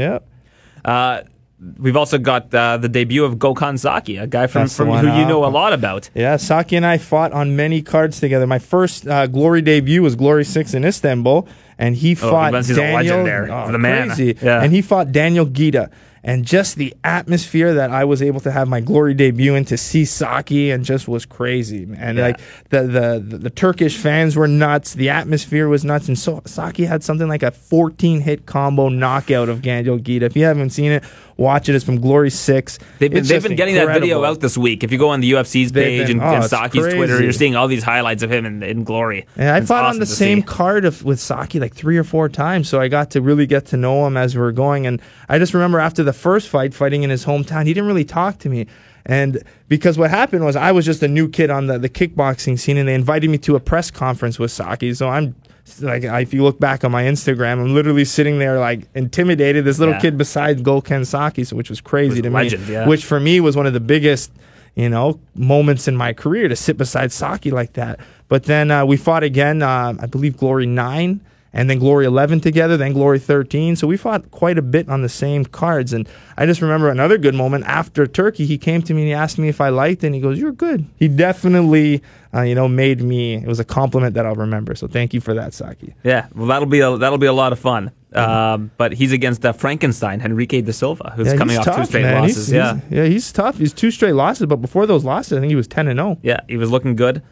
Yeah. We've also got the debut of Gokhan Saki, a guy from who you know a lot about. Yeah, Saki and I fought on many cards together. My first Glory debut was Glory 6 in Istanbul, and he fought he's Daniel. A legend there. The man. Crazy. Yeah. And he fought Daniel Gita. And just the atmosphere that I was able to have my Glory debut in, to see Saki, and just was crazy, man. Like the Turkish fans were nuts. The atmosphere was nuts. And so Saki had something like a 14-hit combo knockout of Daniel Gita. If you haven't seen it, watch it. It's from Glory 6. They've been getting that video out this week. If you go on the UFC's page and Saki's Twitter, you're seeing all these highlights of him in Glory. And I fought on the same card with Saki like 3 or 4 times, so I got to really get to know him as we were going. And I just remember after the first fight, fighting in his hometown, he didn't really talk to me. And because what happened was I was just a new kid on the kickboxing scene, and they invited me to a press conference with Saki. So I'm like, if you look back on my Instagram, I'm literally sitting there like intimidated. This little kid beside Gokhan Saki, which was crazy to legend, me. Which for me was one of the biggest, moments in my career, to sit beside Saki like that. But then we fought again, I believe Glory 9. And then Glory 11 together, then Glory 13. So we fought quite a bit on the same cards. And I just remember another good moment after Turkey. He came to me and he asked me if I liked it. And he goes, "You're good." He definitely, made me. It was a compliment that I'll remember. So thank you for that, Saki. Yeah, well, that'll be a lot of fun. But he's against Frankenstein, Henrique da Silva, who's coming off 2 straight losses. He's tough. He's 2 straight losses. But before those losses, I think he was 10-0. Yeah, he was looking good.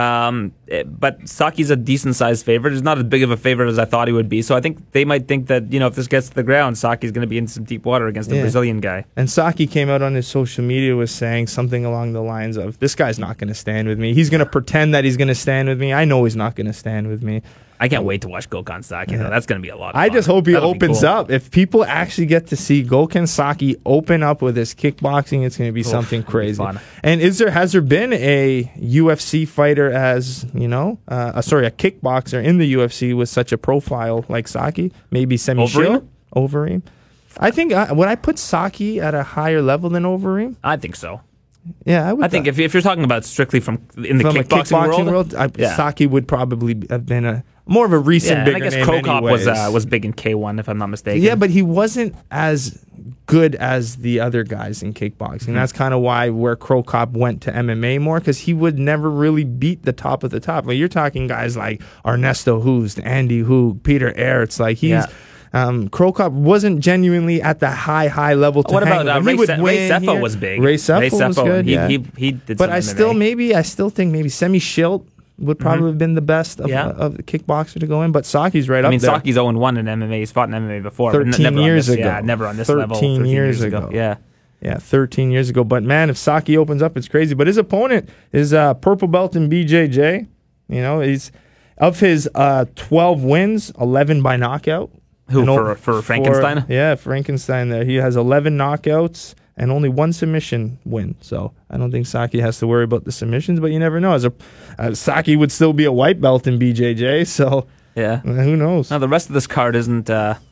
But Saki's a decent-sized favorite. He's not as big of a favorite as I thought he would be. So I think they might think that, if this gets to the ground, Saki's going to be in some deep water against the Brazilian guy. And Saki came out on his social media was saying something along the lines of, "This guy's not going to stand with me. He's going to pretend that he's going to stand with me. I know he's not going to stand with me." I can't wait to watch Gokhan Saki. Though. That's going to be a lot of fun. I just hope he That'll be opens cool. up. If people actually get to see Gokhan Saki open up with his kickboxing, it's going to be something it'll be crazy. fun. And has there been a UFC fighter a kickboxer in the UFC with such a profile like Saki? Maybe Semi Shield? Overeem? I think, would I put Saki at a higher level than Overeem? I think so. Yeah, I would. I think if you're talking about strictly from the from kickboxing world, Saki would probably have been more of a recent bigger and I guess name Crow Cop anyways. was big in K1 if I'm not mistaken. Yeah, but he wasn't as good as the other guys in kickboxing. That's kind of where Crow Cop went to MMA more, because he would never really beat the top of the top. Like, you're talking guys like Ernesto Hoost, Andy Hoog, Peter Aerts. Like Crow Cop wasn't genuinely at the high level. What about Ray Sefo was big. Ray Sefo was good. He did. But some MMA. I still think maybe Semi Schilt would probably have been the best of the kickboxer to go in. But Saki's right up there. Saki's 0-1 in MMA. He's fought in MMA before. 13 years ago. Yeah, never on this level. 13 years ago. Yeah. Yeah, 13 years ago. But, man, if Saki opens up, it's crazy. But his opponent is purple belt in BJJ. He's of his 12 wins, 11 by knockout. For Frankenstein? Frankenstein there. He has 11 knockouts and only one submission win. So I don't think Saki has to worry about the submissions, but you never know. Saki would still be a white belt in BJJ, so who knows? Now, the rest of this card isn't...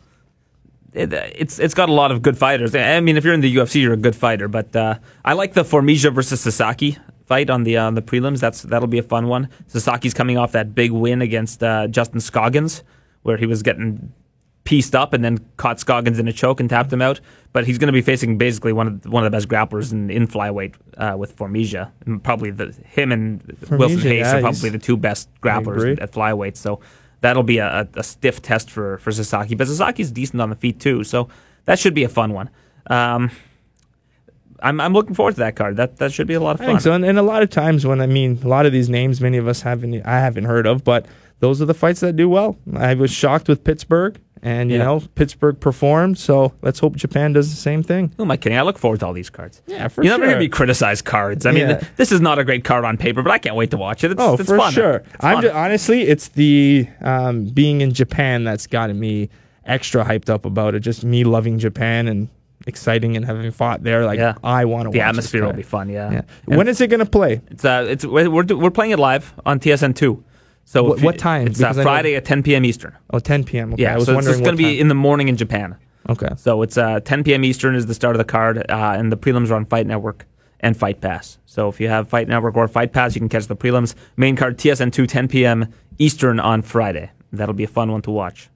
It's got a lot of good fighters. I mean, if you're in the UFC, you're a good fighter, but I like the Formiga versus Sasaki fight on the prelims. That'll be a fun one. Sasaki's coming off that big win against Justin Scoggins, where he was getting pieced up and then caught Scoggins in a choke and tapped him out. But he's going to be facing basically one of the best grapplers in flyweight with Formiga. And probably him and Wilson Hayes are probably the two best grapplers at flyweight. So that'll be a stiff test for Sasaki. But Sasaki's decent on the feet too, so that should be a fun one. I'm looking forward to that card. That should be a lot of fun. I think so. And a lot of times a lot of these names, many of us I haven't heard of, but those are the fights that do well. I was shocked with Pittsburgh. And, Pittsburgh performed, so let's hope Japan does the same thing. Who am I kidding? I look forward to all these cards. Yeah, for sure. You're never going to be criticized cards. I mean, this is not a great card on paper, but I can't wait to watch it. It's for fun. Sure. Honestly, it's the being in Japan that's gotten me extra hyped up about it. Just me loving Japan and exciting and having fought there. I want to watch the atmosphere will be fun, yeah. When is it going to play? We're playing it live on TSN2. So what time? It's Friday at 10 p.m. Eastern. Oh, 10 p.m. Okay. Yeah, so it's going to be in the morning in Japan. Okay. So it's 10 p.m. Eastern is the start of the card, and the prelims are on Fight Network and Fight Pass. So if you have Fight Network or Fight Pass, you can catch the prelims. Main card TSN2, 10 p.m. Eastern on Friday. That'll be a fun one to watch.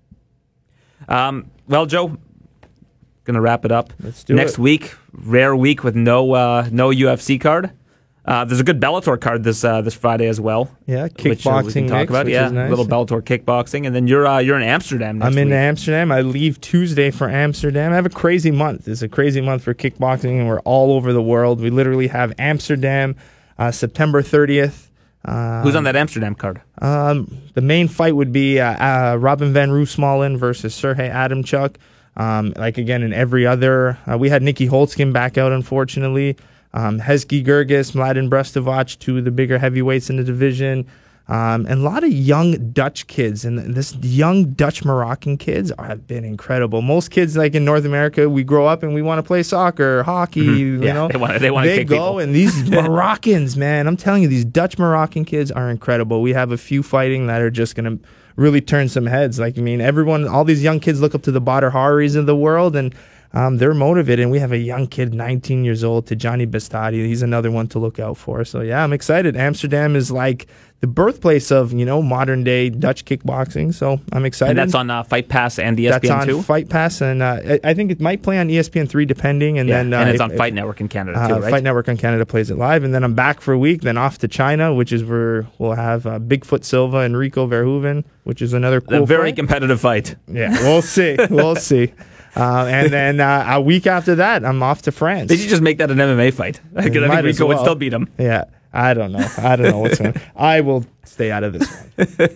Well, Joe, going to wrap it up. Let's do Next week, rare week with no UFC card. There's a good Bellator card this Friday as well. Yeah, kickboxing which we can talk about. Which is nice. Little Bellator kickboxing, and then you're in Amsterdam next week. I'm in Amsterdam. I leave Tuesday for Amsterdam. I have a crazy month. It's a crazy month for kickboxing, and we're all over the world. We literally have Amsterdam, September 30th. Who's on that Amsterdam card? The main fight would be Robin van Roosmalen versus Sergey Adamchuk. Again, in every other, we had Nikki Holtzkin back out, unfortunately. Hezki Gergis, Mladen Brestovac, two of the bigger heavyweights in the division. And a lot of young Dutch kids. And this young Dutch-Moroccan kids have been incredible. Most kids, like in North America, we grow up and we want to play soccer, hockey, you know. They want to kick go, people. And these Moroccans, man, I'm telling you, these Dutch-Moroccan kids are incredible. We have a few fighting that are just going to really turn some heads. All these young kids look up to the Badr Haris of the world, and they're motivated, and we have a young kid, 19 years old, Tijani Bestadi. He's another one to look out for. So, yeah, I'm excited. Amsterdam is like the birthplace of, modern-day Dutch kickboxing. So, I'm excited. And that's on Fight Pass and ESPN2? That's on Fight Pass, and I think it might play on ESPN3 depending. And then and it's on Fight Network in Canada, too, right? Fight Network in Canada plays it live. And then I'm back for a week, then off to China, which is where we'll have Bigfoot Silva and Rico Verhoeven, which is another cool A very fight. Competitive fight. Yeah, we'll see. We'll see. And then a week after that, I'm off to France. They should just make that an MMA fight. I think Rico would still beat him. Yeah, I don't know what's going on. I will stay out of this one.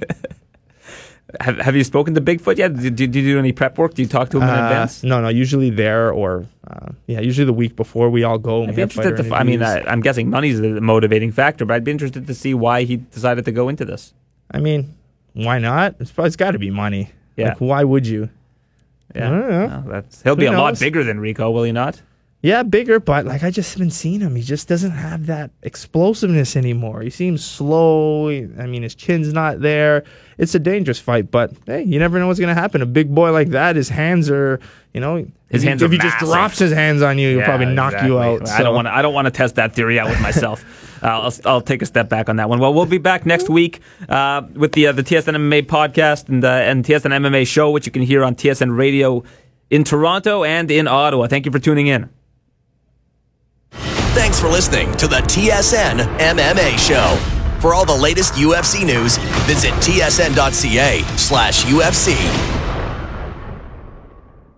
Have you spoken to Bigfoot yet? Did you do any prep work? Do you talk to him in advance? No. Usually there or usually the week before we all go. I'd be interested I'm guessing money's the motivating factor, but I'd be interested to see why he decided to go into this. I mean, Why not? It's got to be money. Yeah. Like, why would you? Yeah. I don't know. Well, he'll be a lot knows? bigger than Rico, will he not? Yeah, bigger, but like I just been seeing him. He just doesn't have that explosiveness anymore. He seems slow. I mean, his chin's not there. It's a dangerous fight, but hey, you never know what's going to happen. A big boy like that, his hands are, His hands are if he massive. just drops his hands on you, he'll probably knock you out. I don't want to test that theory out with myself. I'll take a step back on that one. Well, we'll be back next week with the TSN MMA podcast and TSN MMA show, which you can hear on TSN Radio in Toronto and in Ottawa. Thank you for tuning in. Thanks for listening to the TSN MMA Show. For all the latest UFC news, visit tsn.ca/UFC.